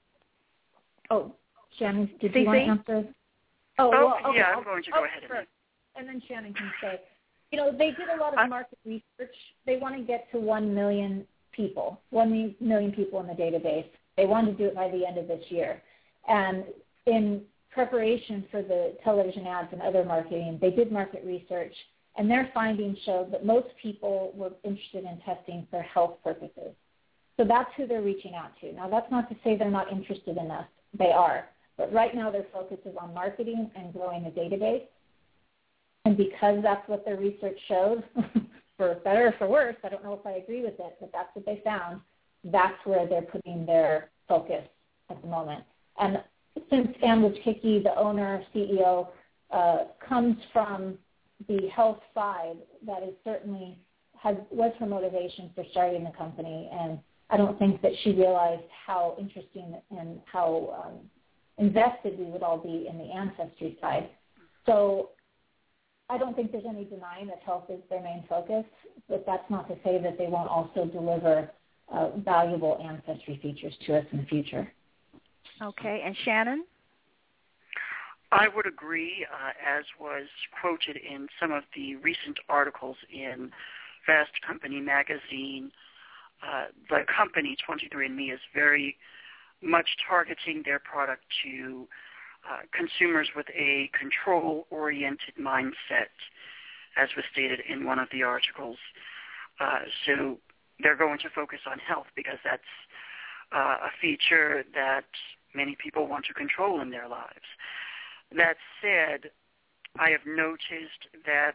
Shannon, did you want to answer? Okay. Yeah, I'm going to go ahead. And then Shannon can say, they did a lot of market research. They want to get to 1 million people, 1 million people in the database. They wanted to do it by the end of this year. And in preparation for the television ads and other marketing, they did market research, and their findings showed that most people were interested in testing for health purposes. So that's who they're reaching out to. Now, that's not to say they're not interested in us. They are. But right now their focus is on marketing and growing the database. And because that's what their research shows, for better or for worse, I don't know if I agree with it, but that's what they found, that's where they're putting their focus at the moment. And since Ann Wojcicki, the owner, CEO, comes from the health side, that is certainly was her motivation for starting the company, and I don't think that she realized how interesting and how invested we would all be in the ancestry side. So I don't think there's any denying that health is their main focus, but that's not to say that they won't also deliver valuable ancestry features to us in the future. Okay, and Shannon? I would agree, as was quoted in some of the recent articles in Fast Company magazine. The company, 23andMe, is very much targeting their product to consumers with a control-oriented mindset, as was stated in one of the articles. So they're going to focus on health because that's a feature that many people want to control in their lives. That said, I have noticed that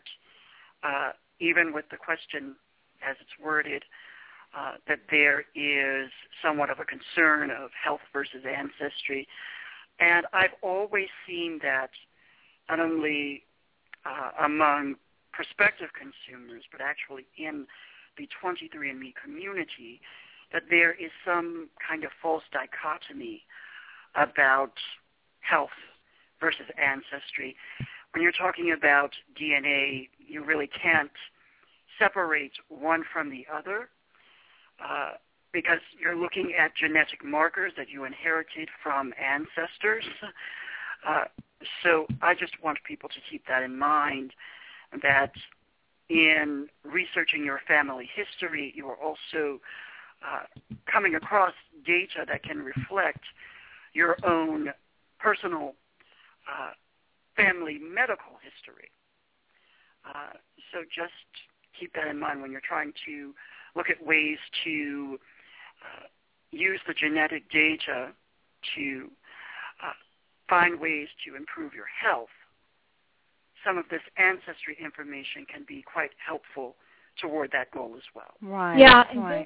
even with the question as it's worded, that there is somewhat of a concern of health versus ancestry. And I've always seen that not only among prospective consumers, but actually in the 23andMe community, that there is some kind of false dichotomy about health versus ancestry. When you're talking about DNA, you really can't separate one from the other because you're looking at genetic markers that you inherited from ancestors. So I just want people to keep that in mind, that in researching your family history, you are also coming across data that can reflect your own personal family medical history. So just keep that in mind when you're trying to look at ways to use the genetic data to find ways to improve your health. Some of this ancestry information can be quite helpful toward that goal as well. Right. Yeah, right.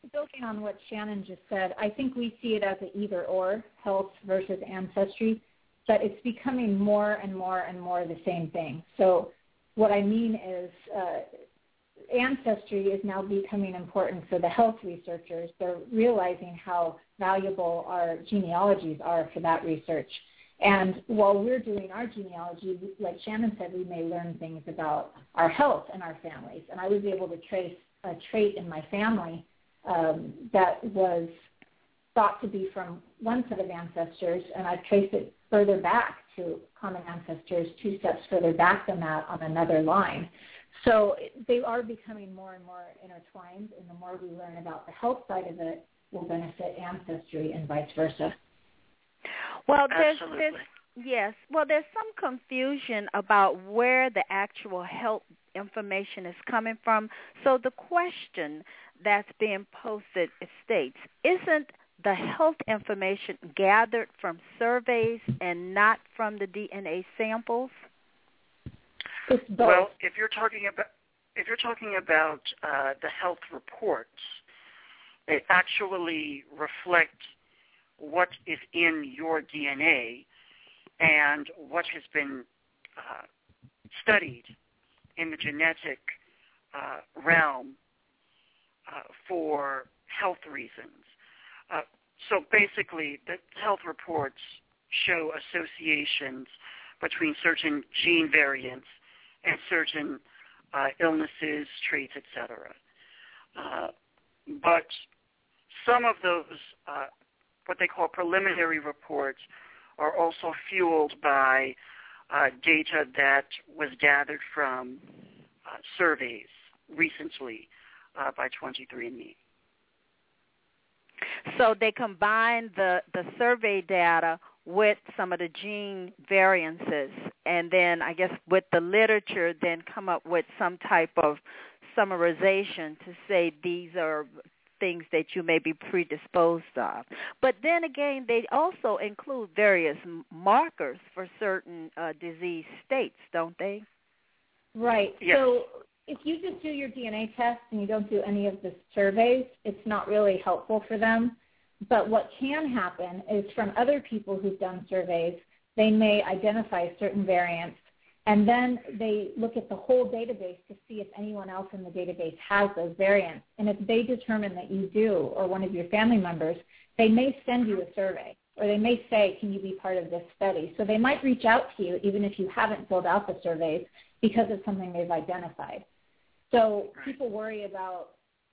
building on what Shannon just said, I think we see it as an either-or, health versus ancestry, but it's becoming more and more and more the same thing. So what I mean is ancestry is now becoming important for the health researchers. They're realizing how valuable our genealogies are for that research. And while we're doing our genealogy, like Shannon said, we may learn things about our health and our families. And I was able to trace a trait in my family that was thought to be from one set of ancestors, and I've traced it further back to common ancestors 2 steps further back than that on another line. So they are becoming more and more intertwined, and the more we learn about the health side of it will benefit ancestry and vice versa. Well, there's some confusion about where the actual health information is coming from. So the question that's being posted states, isn't the health information gathered from surveys and not from the DNA samples? It's both. Well, if you're talking about the health reports, they actually reflect what is in your DNA and what has been studied in the genetic realm for health reasons. So basically, the health reports show associations between certain gene variants and certain illnesses, traits, etc. But some of those, what they call preliminary reports, are also fueled by data that was gathered from surveys recently by 23andMe. So they combine the survey data with some of the gene variances, and then I guess with the literature then come up with some type of summarization to say these are things that you may be predisposed of. But then again, they also include various markers for certain disease states, don't they? Right. Yes. So if you just do your DNA test and you don't do any of the surveys, it's not really helpful for them. But what can happen is from other people who've done surveys, they may identify certain variants, and then they look at the whole database to see if anyone else in the database has those variants. And if they determine that you do, or one of your family members, they may send you a survey, or they may say, can you be part of this study? So they might reach out to you even if you haven't filled out the surveys because it's something they've identified. So people worry about,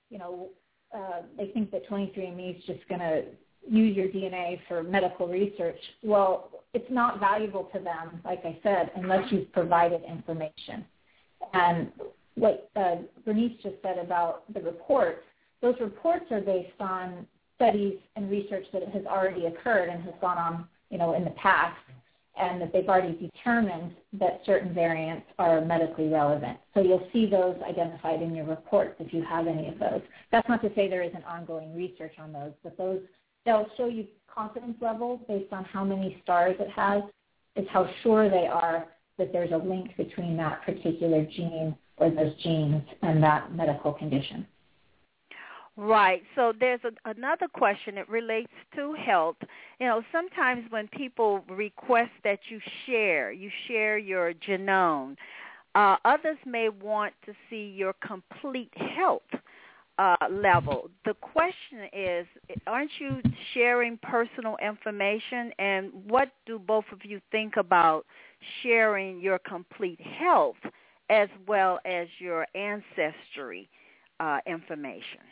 they think that 23andMe is just going to use your DNA for medical research. Well, it's not valuable to them, like I said, unless you've provided information. And what Bernice just said about the reports, those reports are based on studies and research that has already occurred and has gone on, in the past, and that they've already determined that certain variants are medically relevant. So you'll see those identified in your reports if you have any of those. That's not to say there isn't ongoing research on those, but they'll show you confidence level based on how many stars it has, is how sure they are that there's a link between that particular gene or those genes and that medical condition. Right. So there's another question. It relates to health. Sometimes when people request that you share your genome, others may want to see your complete health level. The question is, aren't you sharing personal information? And what do both of you think about sharing your complete health as well as your ancestry information?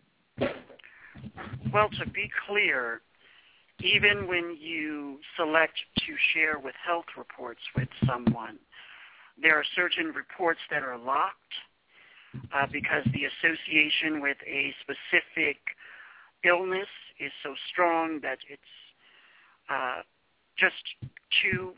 Well, to be clear, even when you select to share with health reports with someone, there are certain reports that are locked because the association with a specific illness is so strong that it's just too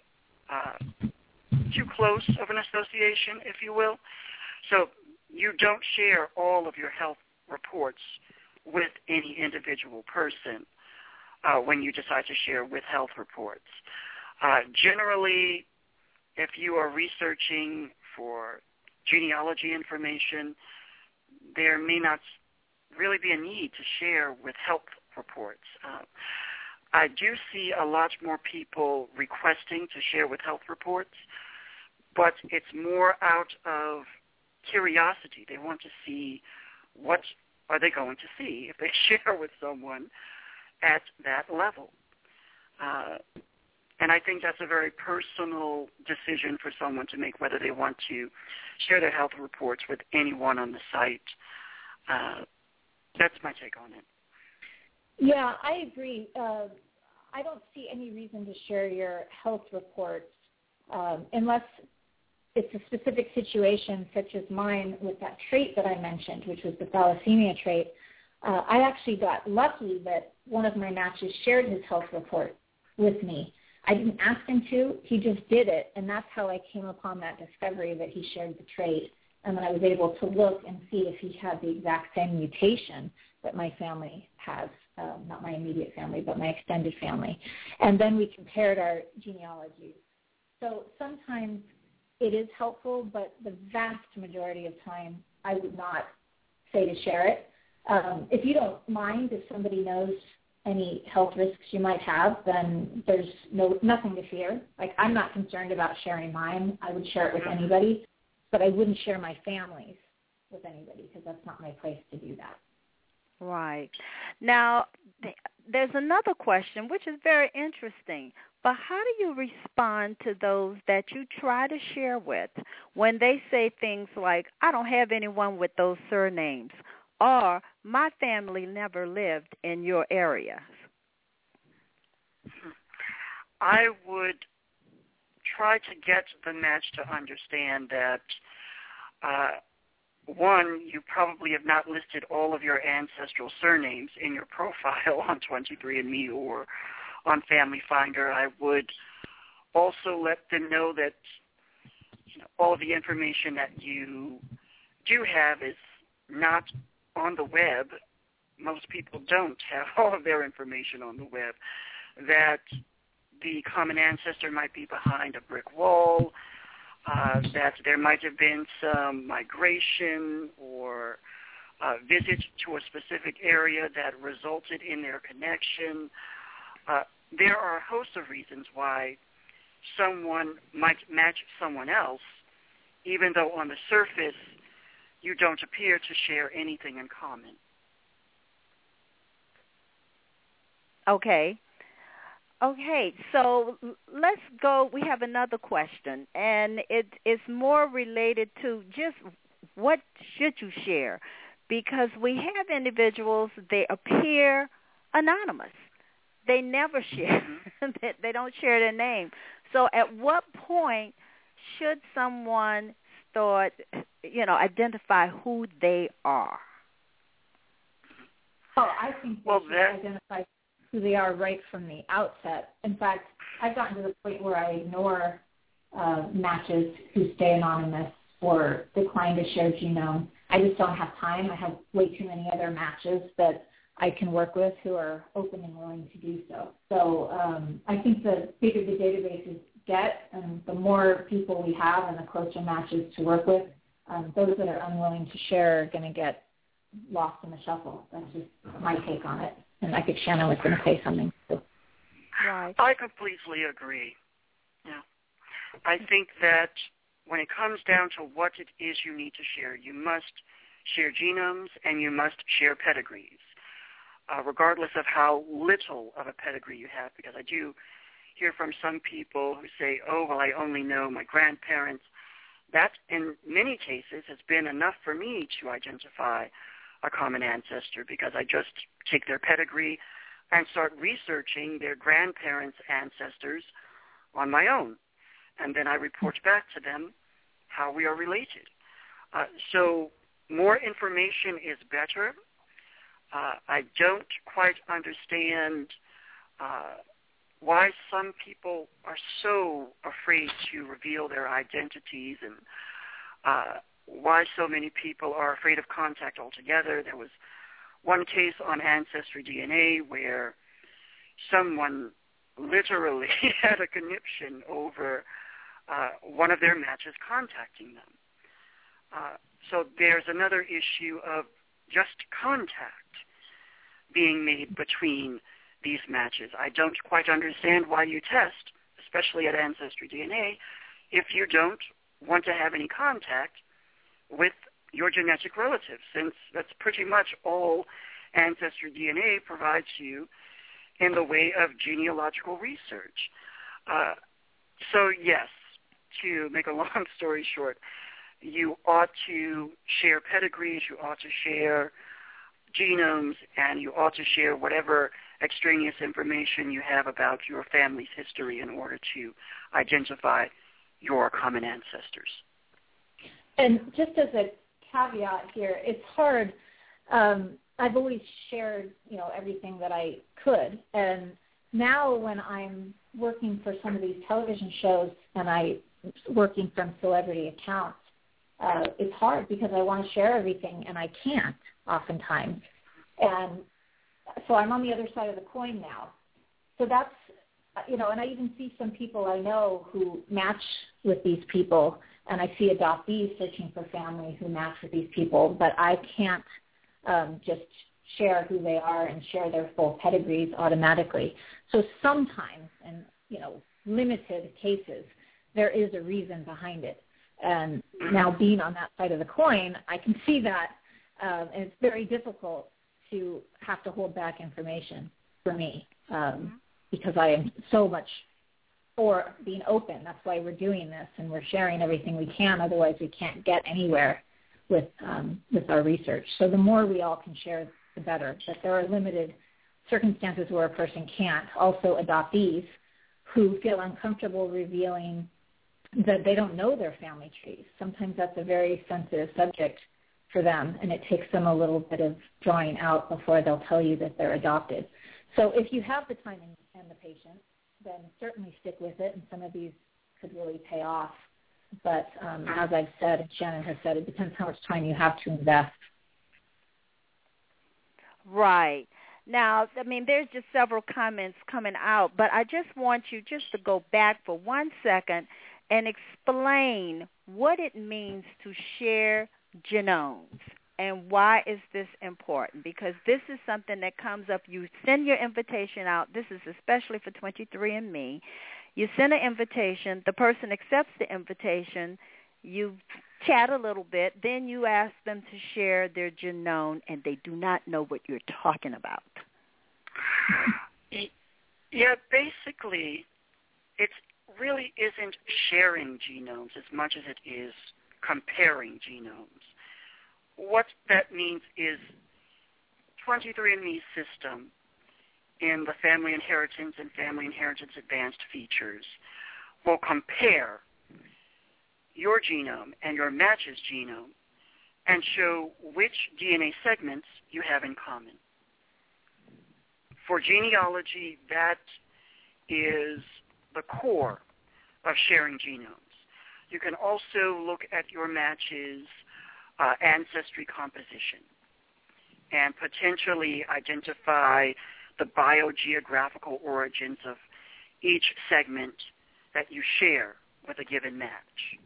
close of an association, if you will. So you don't share all of your health reports with any individual person when you decide to share with health reports. Generally, if you are researching for genealogy information, there may not really be a need to share with health reports. I do see a lot more people requesting to share with health reports, but it's more out of curiosity. They want to see what are they going to see if they share with someone at that level. And I think that's a very personal decision for someone to make, whether they want to share their health reports with anyone on the site. That's my take on it. Yeah, I agree. I don't see any reason to share your health reports unless it's a specific situation such as mine with that trait that I mentioned, which was the thalassemia trait. I actually got lucky that one of my matches shared his health report with me. I didn't ask him to. He just did it, and that's how I came upon that discovery that he shared the trait. And then I was able to look and see if he had the exact same mutation that my family has, not my immediate family, but my extended family. And then we compared our genealogies. So sometimes it is helpful, but the vast majority of time I would not say to share it. If you don't mind, if somebody knows any health risks you might have, then there's nothing to fear. Like, I'm not concerned about sharing mine. I would share it with anybody, but I wouldn't share my family's with anybody because that's not my place to do that. Right. Now, there's another question, which is very interesting. But how do you respond to those that you try to share with when they say things like, I don't have anyone with those surnames, or my family never lived in your area? I would try to get the match to understand that, one, you probably have not listed all of your ancestral surnames in your profile on 23andMe or on Family Finder. I would also let them know that all the information that you do have is not on the web. Most people don't have all of their information on the web. That the common ancestor might be behind a brick wall, that there might have been some migration or visit to a specific area that resulted in their connection. There are a host of reasons why someone might match someone else, even though on the surface you don't appear to share anything in common. Okay, so let's go. We have another question, and it's more related to just what should you share, because we have individuals, they appear anonymous. They never share. They don't share their name. So at what point should someone start, identify who they are? Oh, I think they should identify who they are right from the outset. In fact, I've gotten to the point where I ignore matches who stay anonymous or decline to share genome. I just don't have time. I have way too many other matches that I can work with who are open and willing to do so. So I think the bigger the databases get and the more people we have and the closer matches to work with, those that are unwilling to share are going to get lost in the shuffle. That's just my take on it. And I think Shannon was going to say something too. Right. I completely agree. Yeah. I think that when it comes down to what it is you need to share, you must share genomes and you must share pedigrees, regardless of how little of a pedigree you have, because I do hear from some people who say, oh, well, I only know my grandparents. That, in many cases, has been enough for me to identify a common ancestor, because I just take their pedigree and start researching their grandparents' ancestors on my own. And then I report back to them how we are related. So more information is better. I don't quite understand why some people are so afraid to reveal their identities and why so many people are afraid of contact altogether. There was one case on Ancestry DNA where someone literally had a conniption over one of their matches contacting them. So there's another issue of just contact being made between these matches. I don't quite understand why you test, especially at Ancestry DNA, if you don't want to have any contact with your genetic relatives, since that's pretty much all Ancestry DNA provides you in the way of genealogical research. So yes, to make a long story short, you ought to share pedigrees, you ought to share genomes, and you ought to share whatever extraneous information you have about your family's history in order to identify your common ancestors. And just as a caveat here, it's hard. I've always shared, everything that I could. And now when I'm working for some of these television shows and I'm working from celebrity accounts, it's hard because I want to share everything and I can't oftentimes. And so I'm on the other side of the coin now. So that's, and I even see some people I know who match with these people, and I see adoptees searching for family who match with these people, but I can't just share who they are and share their full pedigrees automatically. So sometimes, in limited cases, there is a reason behind it. And now being on that side of the coin, I can see that, and it's very difficult to have to hold back information for me because I am so much for being open. That's why we're doing this, and we're sharing everything we can. Otherwise, we can't get anywhere with our research. So the more we all can share, the better. But there are limited circumstances where a person can't. Also, adoptees who feel uncomfortable revealing that they don't know their family trees. Sometimes that's a very sensitive subject for them, and it takes them a little bit of drawing out before they'll tell you that they're adopted. So if you have the time and the patience, then certainly stick with it, and some of these could really pay off. But as I've said, and Shannon has said, it depends how much time you have to invest. Right. Now, there's just several comments coming out, but I just want you just to go back for 1 second and explain what it means to share genomes and why is this important, because this is something that comes up. You send your invitation out. This is especially for 23andMe. You send an invitation. The person accepts the invitation. You chat a little bit. Then you ask them to share their genome, and they do not know what you're talking about. Yeah, basically, it really isn't sharing genomes as much as it is comparing genomes. What that means is 23andMe's system in the Family Inheritance and Family Inheritance Advanced features will compare your genome and your match's genome and show which DNA segments you have in common. For genealogy, that is the core of sharing genomes. You can also look at your match's ancestry composition and potentially identify the biogeographical origins of each segment that you share with a given match.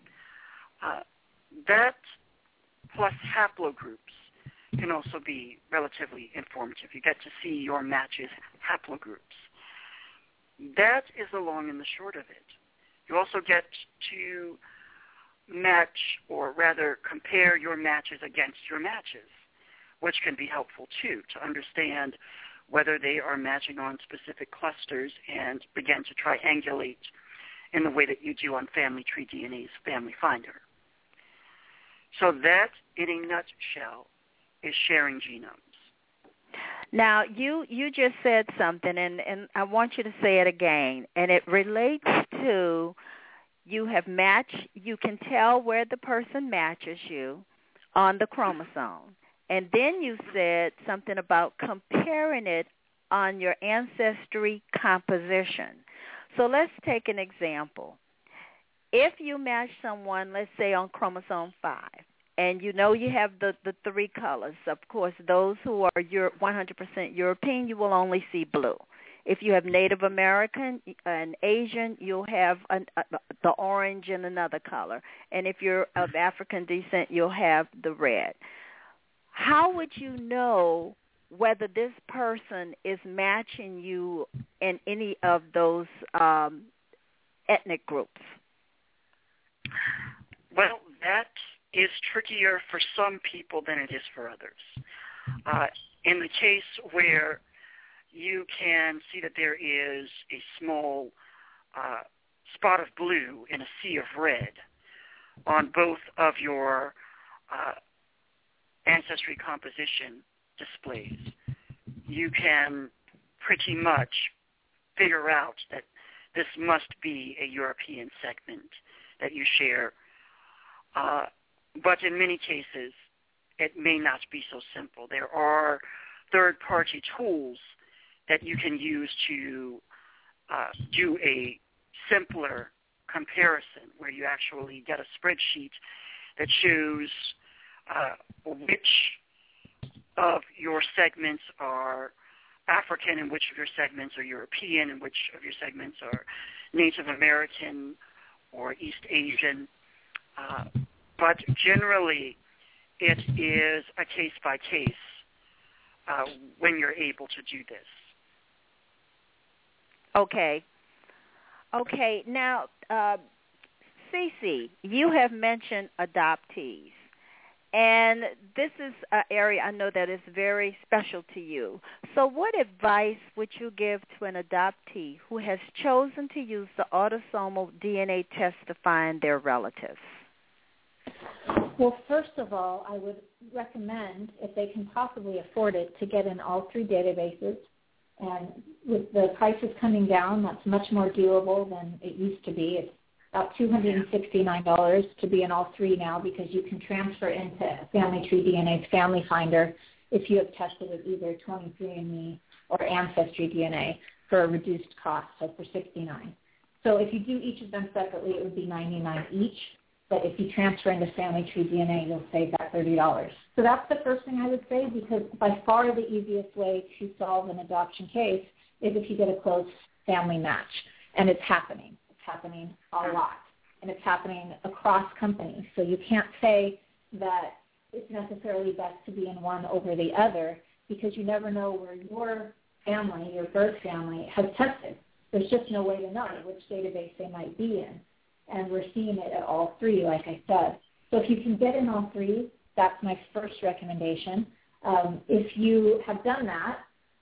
That plus haplogroups can also be relatively informative. You get to see your match's haplogroups. That is the long and the short of it. You also get to match, or rather compare your matches against your matches, which can be helpful too to understand whether they are matching on specific clusters and begin to triangulate in the way that you do on Family Tree DNA's Family Finder. So that, in a nutshell, is sharing genomes. Now, you just said something, and I want you to say it again, and it relates to you can tell where the person matches you on the chromosome. And then you said something about comparing it on your ancestry composition. So let's take an example. If you match someone, let's say on chromosome 5, and you have the 3 colors, of course, those who are 100% European, you will only see blue. If you have Native American and Asian, you'll have the orange and another color. And if you're of African descent, you'll have the red. how would you know whether this person is matching you in any of those ethnic groups? Well, that is trickier for some people than it is for others. In the case where you can see that there is a small spot of blue in a sea of red on both of your ancestry composition displays, you can pretty much figure out that this must be a European segment that you share. But in many cases, it may not be so simple. There are third-party tools that you can use to do a simpler comparison where you actually get a spreadsheet that shows which of your segments are African and which of your segments are European and which of your segments are Native American or East Asian. But generally, it is a case-by-case when you're able to do this. Okay. Now, Cece, you have mentioned adoptees. And this is an area I know that is very special to you. So what advice would you give to an adoptee who has chosen to use the autosomal DNA test to find their relatives? Well, first of all, I would recommend, if they can possibly afford it, to get in all three databases. And with the prices coming down, that's much more doable than it used to be. It's about $269 to be in all three now because you can transfer into Family Tree DNA's Family Finder if you have tested with either 23andMe or Ancestry DNA for a reduced cost, so for $69. So if you do each of them separately, it would be $99 each. But if you transfer into Family Tree DNA, you'll save that $30. So that's the first thing I would say, because by far the easiest way to solve an adoption case is if you get a close family match. And it's happening. It's happening a lot. And it's happening across companies. So you can't say that it's necessarily best to be in one over the other because you never know where your family, your birth family, has tested. There's just no way to know which database they might be in. And we're seeing it at all three, like I said. So if you can get in all three, that's my first recommendation. If you have done that,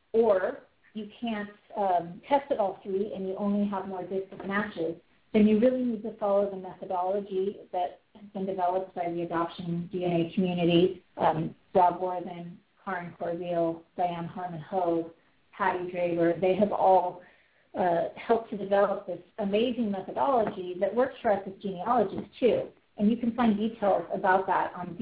or you can't test at all three and you only have more distant matches, then you really need to follow the methodology that has been developed by the adoption DNA community. Rob Worthen, Karin Corbeil, Diane Harmon-Hove, Patty Draper, they have all helped to develop this amazing methodology that works for us as genealogists too. And you can find details about that on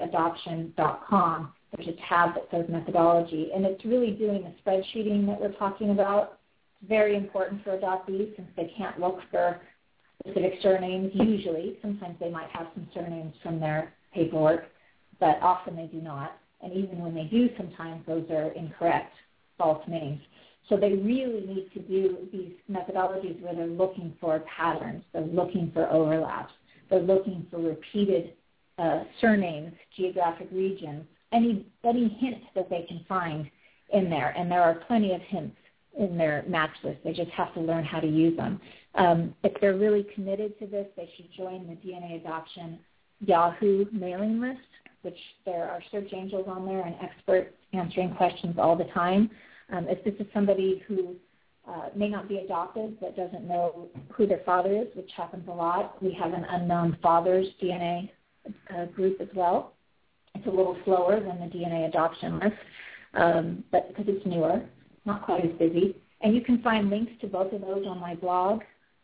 DNAadoption.com. There's a tab that says methodology, and it's really doing the spreadsheeting that we're talking about. It's very important for adoptees since they can't look for specific surnames usually. Sometimes they might have some surnames from their paperwork, but often they do not. And even when they do, sometimes those are incorrect, false names. So they really need to do these methodologies where they're looking for patterns, they're looking for overlaps, they're looking for repeated surnames, geographic regions, any hint that they can find in there. And there are plenty of hints in their match list. They just have to learn how to use them. If they're really committed to this, they should join the DNA Adoption Yahoo mailing list, which there are search angels on there and experts answering questions all the time. If this is somebody who may not be adopted but doesn't know who their father is, which happens a lot, we have an unknown fathers DNA group as well. It's a little slower than the DNA adoption list, but because it's newer, not quite as busy. And you can find links to both of those on my blog,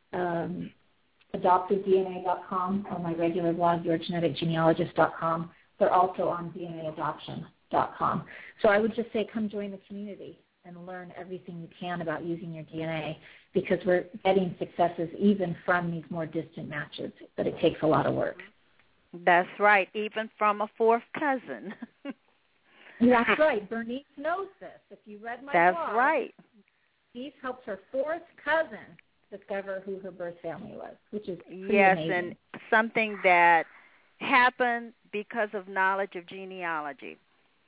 adopteddna.com, or my regular blog, yourgeneticgenealogist.com. They're also on DNAadoption.com. So I would just say come join the community and learn everything you can about using your DNA, because we're getting successes even from these more distant matches, but it takes a lot of work. That's right, even from a fourth cousin. That's right. Bernice knows this. If you read my blog, that's right. Bernice helped her fourth cousin discover who her birth family was, which is pretty amazing. And something that happened because of knowledge of genealogy.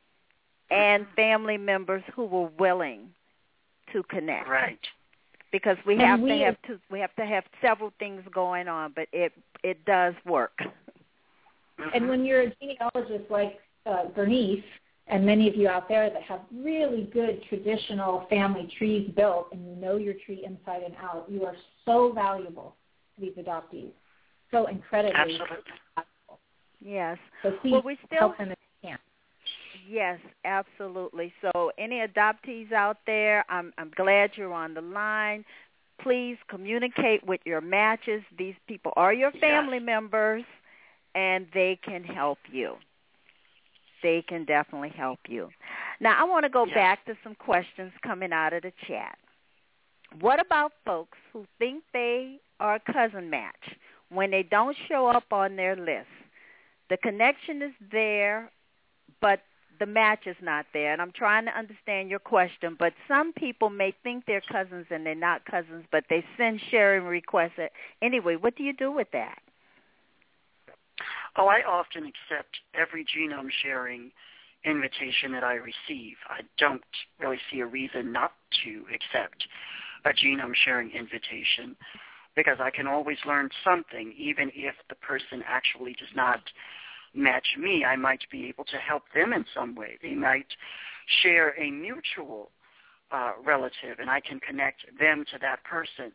and family members who were willing to connect. Right. Because we have to have several things going on, but it does work. And when you're a genealogist like Bernice, and many of you out there that have really good traditional family trees built, and you know your tree inside and out, you are so valuable to these adoptees. So incredibly valuable. Yes. So please well, we still help them if you can. Yes, absolutely. So any adoptees out there, I'm glad you're on the line. Please communicate with your matches. These people are your family members, and they can help you. They can definitely help you. Now, I want to go back to some questions coming out of the chat. What about folks who think they are a cousin match when they don't show up on their list? The connection is there, but the match is not there. And I'm trying to understand your question, but some people may think they're cousins and they're not cousins, but they send sharing requests. Anyway, what do you do with that? Oh, I often accept every genome sharing invitation that I receive. I don't really see a reason not to accept a genome sharing invitation because I can always learn something, even if the person actually does not match me. I might be able to help them in some way. They might share a mutual relative, and I can connect them to that person.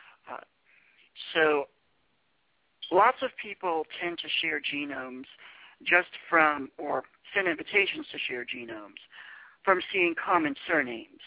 So lots of people tend to share genomes just from, or send invitations to share genomes from seeing common surnames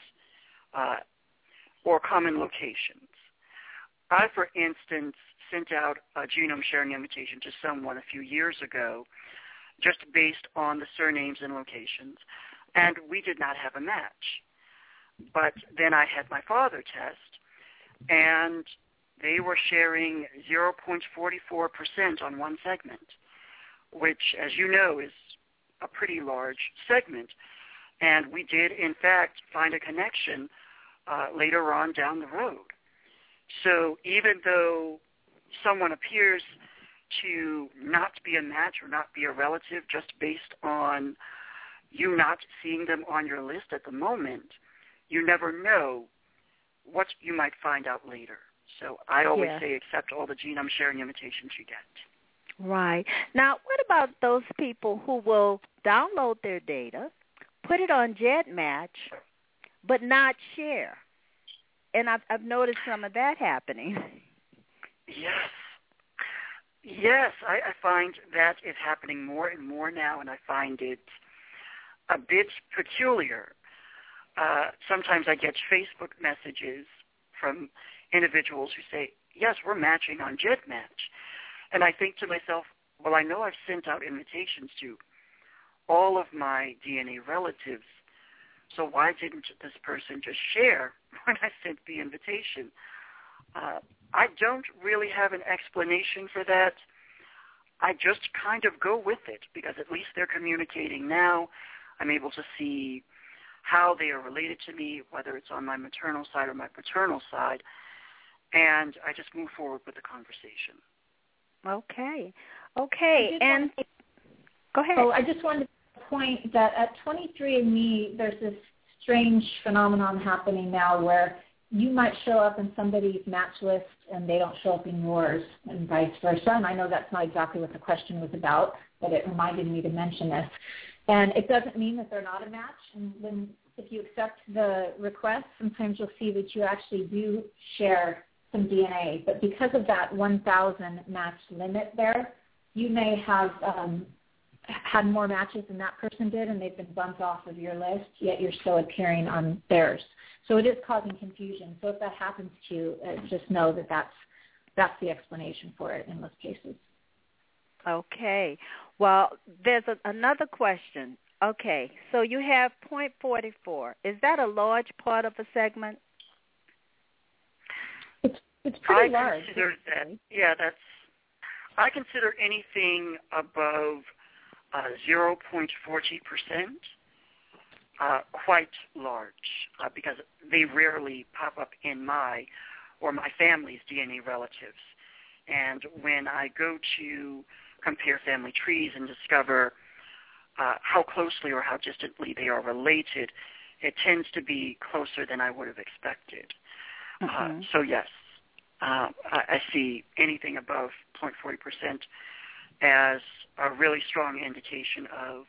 or common locations. I, for instance, sent out a genome sharing invitation to someone a few years ago just based on the surnames and locations, and we did not have a match. But then I had my father test, and they were sharing 0.44% on one segment, which, as you know, is a pretty large segment. And we did, in fact, find a connection later on down the road. So even though someone appears to not be a match or not be a relative just based on you not seeing them on your list at the moment, you never know what you might find out later. So I always say accept all the genome sharing invitations you get. Right. Now, what about those people who will download their data, put it on GEDmatch, but not share? And I've noticed some of that happening. Yes, I find that is happening more and more now, and I find it a bit peculiar. Sometimes I get Facebook messages from individuals who say, yes, we're matching on GEDmatch. And I think to myself, well, I know I've sent out invitations to all of my DNA relatives, so why didn't this person just share when I sent the invitation? I don't really have an explanation for that. I just kind of go with it because at least they're communicating now. I'm able to see how they are related to me, whether it's on my maternal side or my paternal side, and I just move forward with the conversation. Okay. And go ahead. I just wanted to point that at 23andMe, there's this strange phenomenon happening now where you might show up in somebody's match list and they don't show up in yours, and vice versa. And I know that's not exactly what the question was about, but it reminded me to mention this. And it doesn't mean that they're not a match. And if you accept the request, sometimes you'll see that you actually do share some DNA. But because of that 1,000 match limit there, you may have had more matches than that person did, and they've been bumped off of your list, yet you're still appearing on theirs. So it is causing confusion. So if that happens to you, just know that that's the explanation for it in most cases. Okay. Well, there's another question. Okay, so you have 0.44. Is that a large part of a segment? It's pretty large. Consider that. Yeah, I consider anything above 0.40% quite large because they rarely pop up in my or my family's DNA relatives. And when I go to compare family trees and discover how closely or how distantly they are related, it tends to be closer than I would have expected. So yes, I see anything above 0.40% as a really strong indication of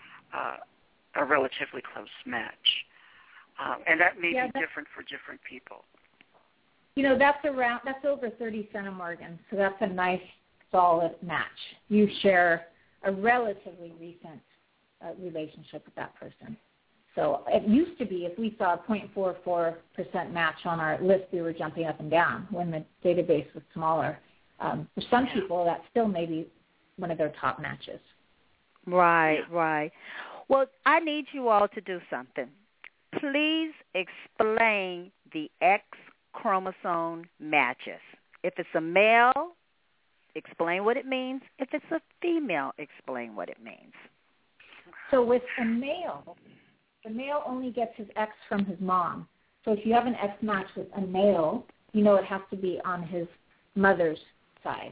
a relatively close match. And that may be different for different people. That's over 30 centimorgans, so that's a nice, solid match. You share a relatively recent relationship with that person. So it used to be if we saw a 0.44% match on our list, we were jumping up and down when the database was smaller. For some people, that's still maybe one of their top matches. Right. Well, I need you all to do something. Please explain the X chromosome matches. If it's a male, explain what it means. If it's a female, explain what it means. So with a male, the male only gets his X from his mom. So if you have an X match with a male, it has to be on his mother's side.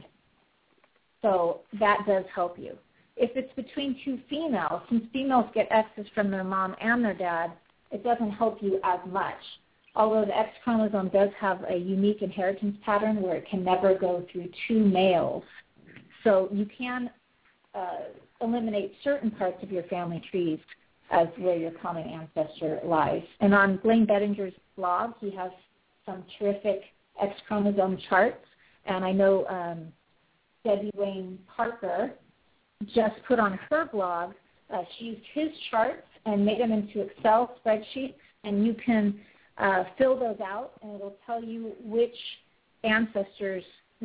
So that does help you. If it's between two females, since females get X's from their mom and their dad, it doesn't help you as much. Although the X chromosome does have a unique inheritance pattern where it can never go through two males. So you can eliminate certain parts of your family trees as where your common ancestor lies. And on Blaine Bettinger's blog, he has some terrific X chromosome charts. And I know Debbie Wayne Parker just put on her blog, she used his charts and made them into Excel spreadsheets, and you can fill those out, and it'll tell you which ancestral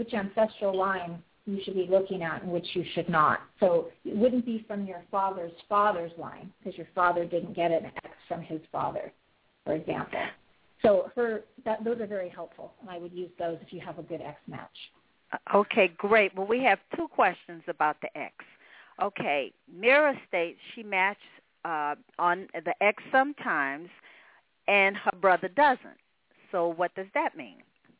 line you should be looking at and which you should not. So it wouldn't be from your father's line because your father didn't get an X from his father, for example. So those are very helpful, and I would use those if you have a good X match. Okay, great. Well, we have two questions about the X. Okay, Mira states she matched on the X sometimes, and her brother doesn't. So what does that mean?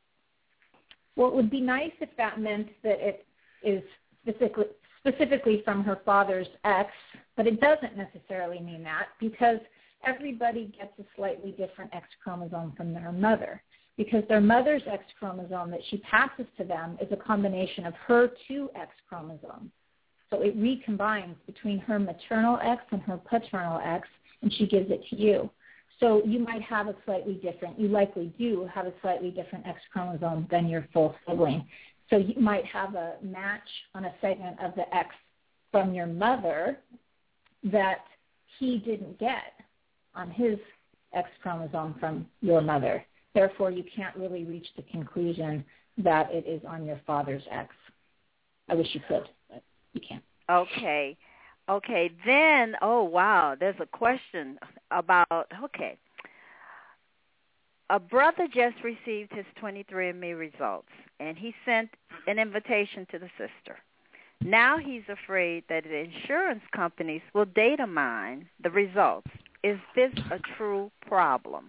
Well, it would be nice if that meant that it is specifically from her father's X, but it doesn't necessarily mean that because everybody gets a slightly different X chromosome from their mother, because their mother's X chromosome that she passes to them is a combination of her two X chromosomes. So it recombines between her maternal X and her paternal X, and she gives it to you. So you might have you likely do have a slightly different X chromosome than your full sibling. So you might have a match on a segment of the X from your mother that he didn't get on his X chromosome from your mother. Therefore, you can't really reach the conclusion that it is on your father's X. I wish you could, but you can't. Okay. Then, there's a question about, a brother just received his 23andMe results, and he sent an invitation to the sister. Now he's afraid that the insurance companies will data mine the results. Is this a true problem?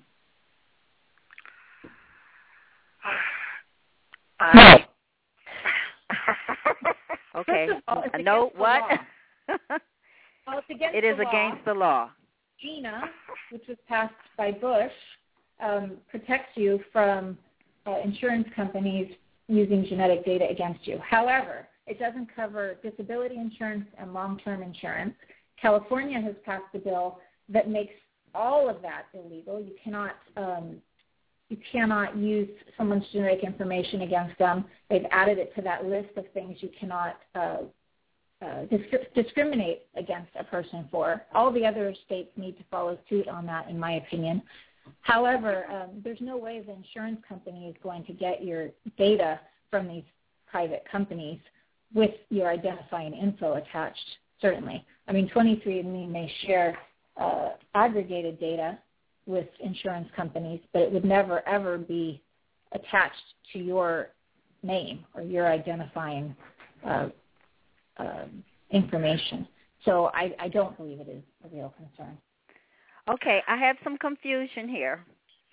Okay. No, what? Well, it's against it is the law. Against the law. GINA, which was passed by Bush, protects you from insurance companies using genetic data against you. However, it doesn't cover disability insurance and long-term insurance. California has passed a bill that makes all of that illegal. You cannot use someone's genetic information against them. They've added it to that list of things you cannot discriminate against a person for. All the other states need to follow suit on that, in my opinion. However, there's no way the insurance company is going to get your data from these private companies with your identifying info attached, certainly. I mean, 23andMe may share aggregated data with insurance companies, but it would never, ever be attached to your name or your identifying information. So I don't believe it is a real concern. Okay, I have some confusion here,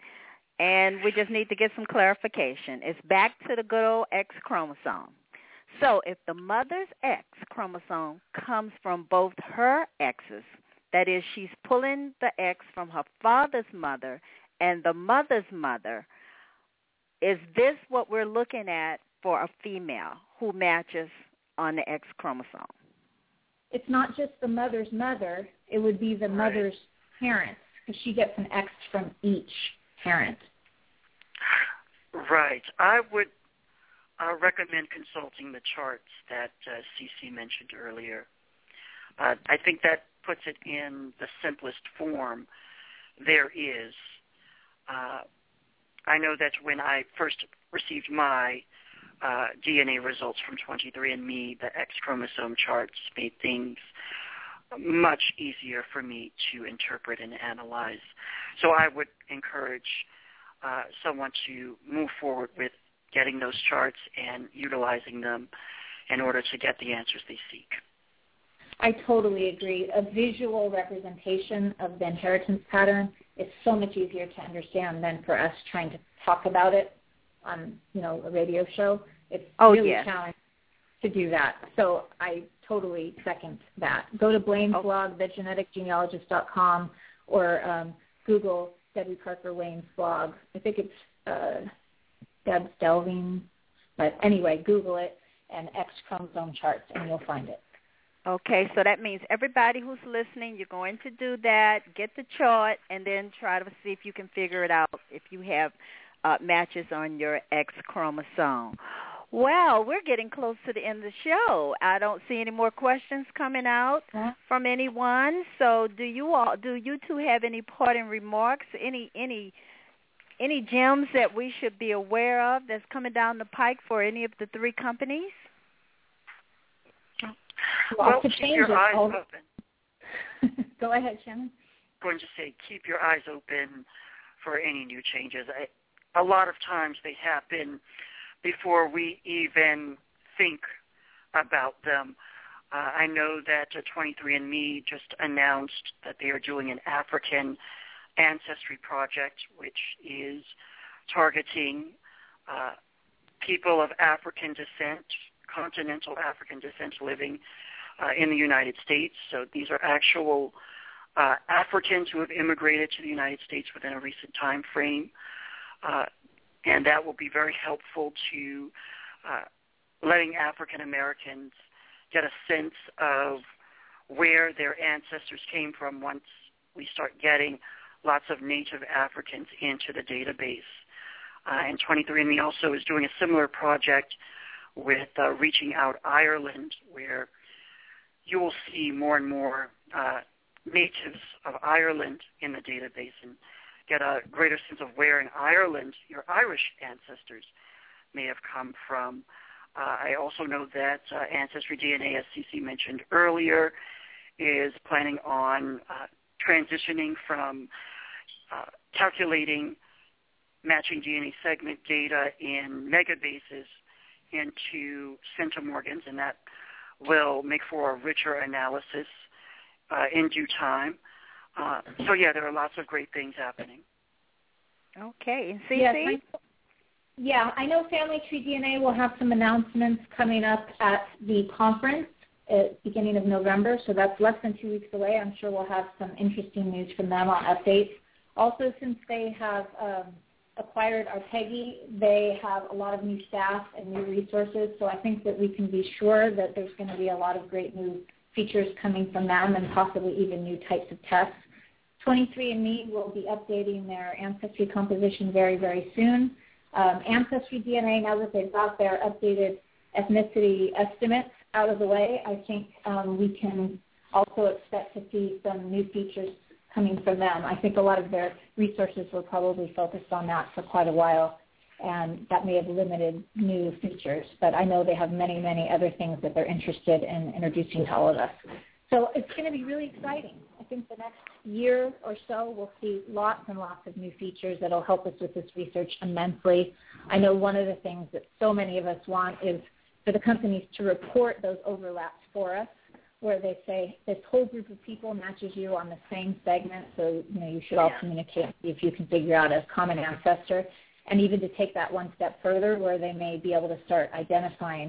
and we just need to get some clarification. It's back to the good old X chromosome. So if the mother's X chromosome comes from both her X's, that is, she's pulling the X from her father's mother and the mother's mother, is this what we're looking at for a female who matches on the X chromosome? It's not just the mother's mother. It would be the mother's parents, because she gets an X from each parent. Right. I would recommend consulting the charts that Cece mentioned earlier. I think that puts it in the simplest form there is. I know that when I first received my DNA results from 23andMe, the X chromosome charts made things much easier for me to interpret and analyze. So I would encourage someone to move forward with getting those charts and utilizing them in order to get the answers they seek. I totally agree. A visual representation of the inheritance pattern is so much easier to understand than for us trying to talk about it on, a radio show. It's really challenging to do that. So I totally second that. Go to Blaine's blog, thegeneticgenealogist.com, or Google Debbie Parker Wayne's blog. I think it's Deb's Delving. But anyway, Google it and X chromosome charts, and you'll find it. Okay, so that means everybody who's listening, you're going to do that, get the chart, and then try to see if you can figure it out if you have matches on your X chromosome. Well, we're getting close to the end of the show. I don't see any more questions coming out from anyone. So do you two have any parting remarks, any gems that we should be aware of that's coming down the pike for any of the three companies? Well, keep your eyes open. Go ahead, Shannon. I'm going to say keep your eyes open for any new changes. A lot of times they happen before we even think about them. I know that 23andMe just announced that they are doing an African ancestry project, which is targeting people of African descent, continental African descent living in the United States. So these are actual Africans who have immigrated to the United States within a recent time frame. And that will be very helpful to letting African Americans get a sense of where their ancestors came from once we start getting lots of Native Africans into the database. And 23andMe also is doing a similar project with Reaching Out Ireland, where you will see more and more natives of Ireland in the database and get a greater sense of where in Ireland your Irish ancestors may have come from. I also know that Ancestry DNA, as Cece mentioned earlier, is planning on transitioning from calculating matching DNA segment data in megabases into centimorgans, and that will make for a richer analysis in due time. So, there are lots of great things happening. Okay. And Cece? Yes, I know Family Tree DNA will have some announcements coming up at the conference at the beginning of November, so that's less than 2 weeks away. I'm sure we'll have some interesting news from them on updates. Also, since they have acquired Arpeggi, they have a lot of new staff and new resources, so I think that we can be sure that there's going to be a lot of great new features coming from them and possibly even new types of tests. 23andMe will be updating their ancestry composition very, very soon. Ancestry DNA, now that they've got their updated ethnicity estimates out of the way, I think we can also expect to see some new features coming from them. I think a lot of their resources were probably focused on that for quite a while, and that may have limited new features. But I know they have many, many other things that they're interested in introducing to all of us. So it's going to be really exciting. I think the next year or so we'll see lots and lots of new features that will help us with this research immensely. I know one of the things that so many of us want is for the companies to report those overlaps for us, where they say this whole group of people matches you on the same segment, so you should all communicate and see if you can figure out a common ancestor, and even to take that one step further where they may be able to start identifying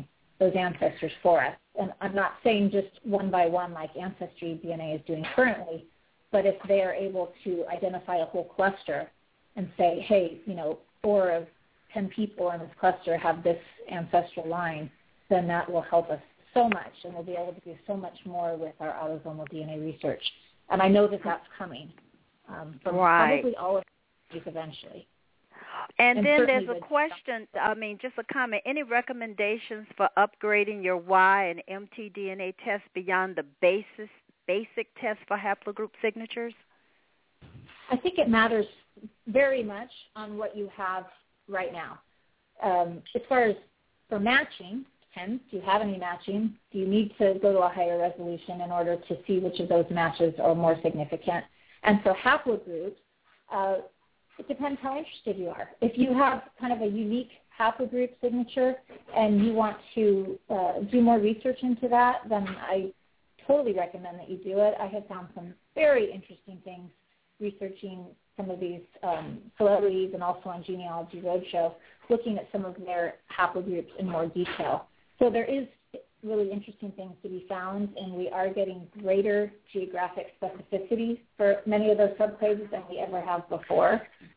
those ancestors for us. And I'm not saying just one by one like Ancestry DNA is doing currently, but if they are able to identify a whole cluster and say, hey, 4 of 10 people in this cluster have this ancestral line, then that will help us so much, and we'll be able to do so much more with our autosomal DNA research. And I know that that's coming from probably all of these eventually. And then there's a question, just a comment. Any recommendations for upgrading your Y and mtDNA tests beyond the basic test for haplogroup signatures? I think it matters very much on what you have right now. As far as for matching, do you have any matching? Do you need to go to a higher resolution in order to see which of those matches are more significant? And for haplogroups, it depends how interested you are. If you have kind of a unique haplogroup signature and you want to do more research into that, then I totally recommend that you do it. I have found some very interesting things researching some of these celebrities and also on Genealogy Roadshow, looking at some of their haplogroups in more detail. So there is really interesting things to be found, and we are getting greater geographic specificity for many of those subclades than we ever have before.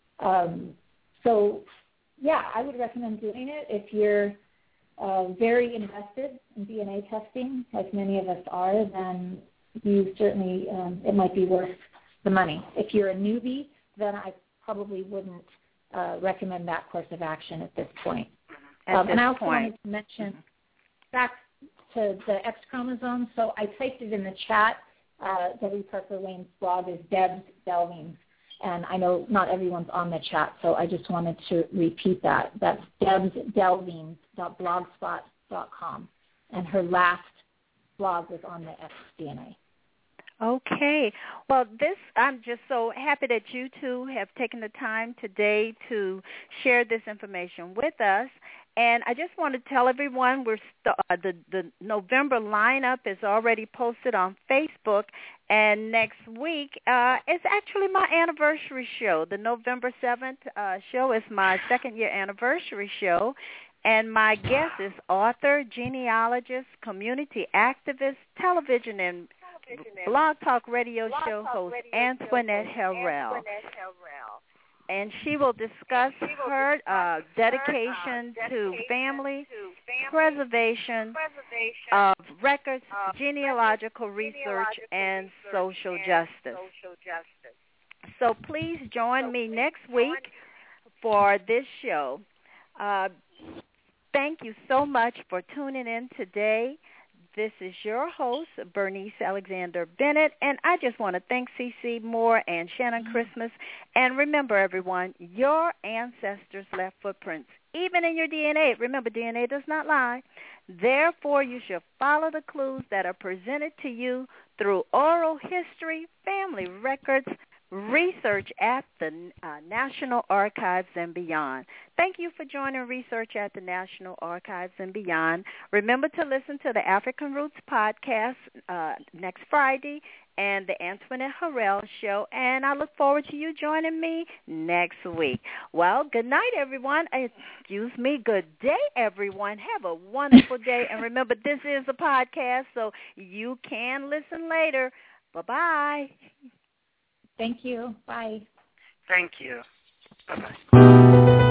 I would recommend doing it if you're very invested in DNA testing, like many of us are, then you certainly, it might be worth the money. If you're a newbie, then I probably wouldn't recommend that course of action at this point. And I also wanted to mention back to the X chromosome. So I typed it in the chat. Debbie Parker Lane's blog is Deb's Delvings. And I know not everyone's on the chat, so I just wanted to repeat that. That's debsdelvings.blogspot.com. And her last blog was on the XDNA. Okay. Well, I'm just so happy that you two have taken the time today to share this information with us. And I just want to tell everyone the November lineup is already posted on Facebook. And next week is actually my anniversary show. The November 7th show is my second-year anniversary show. And my guest is author, genealogist, community activist, television and Blog Talk Radio show host Antoinette Harrell. And she will discuss her dedication to family preservation of records, genealogical research, and social justice. So please join me next week for this show. Thank you so much for tuning in today. This is your host, Bernice Alexander Bennett, and I just want to thank CeCe Moore and Shannon Christmas. And remember, everyone, your ancestors left footprints, even in your DNA. Remember, DNA does not lie. Therefore, you should follow the clues that are presented to you through oral history, family records, research at the National Archives and beyond. Thank you for joining Research at the National Archives and beyond. Remember to listen to the African Roots podcast next Friday and the Antoinette Harrell show, and I look forward to you joining me next week. Well, good night, everyone. Excuse me. Good day, everyone. Have a wonderful day. And remember, this is a podcast, so you can listen later. Bye-bye. Thank you. Bye. Thank you. Bye-bye.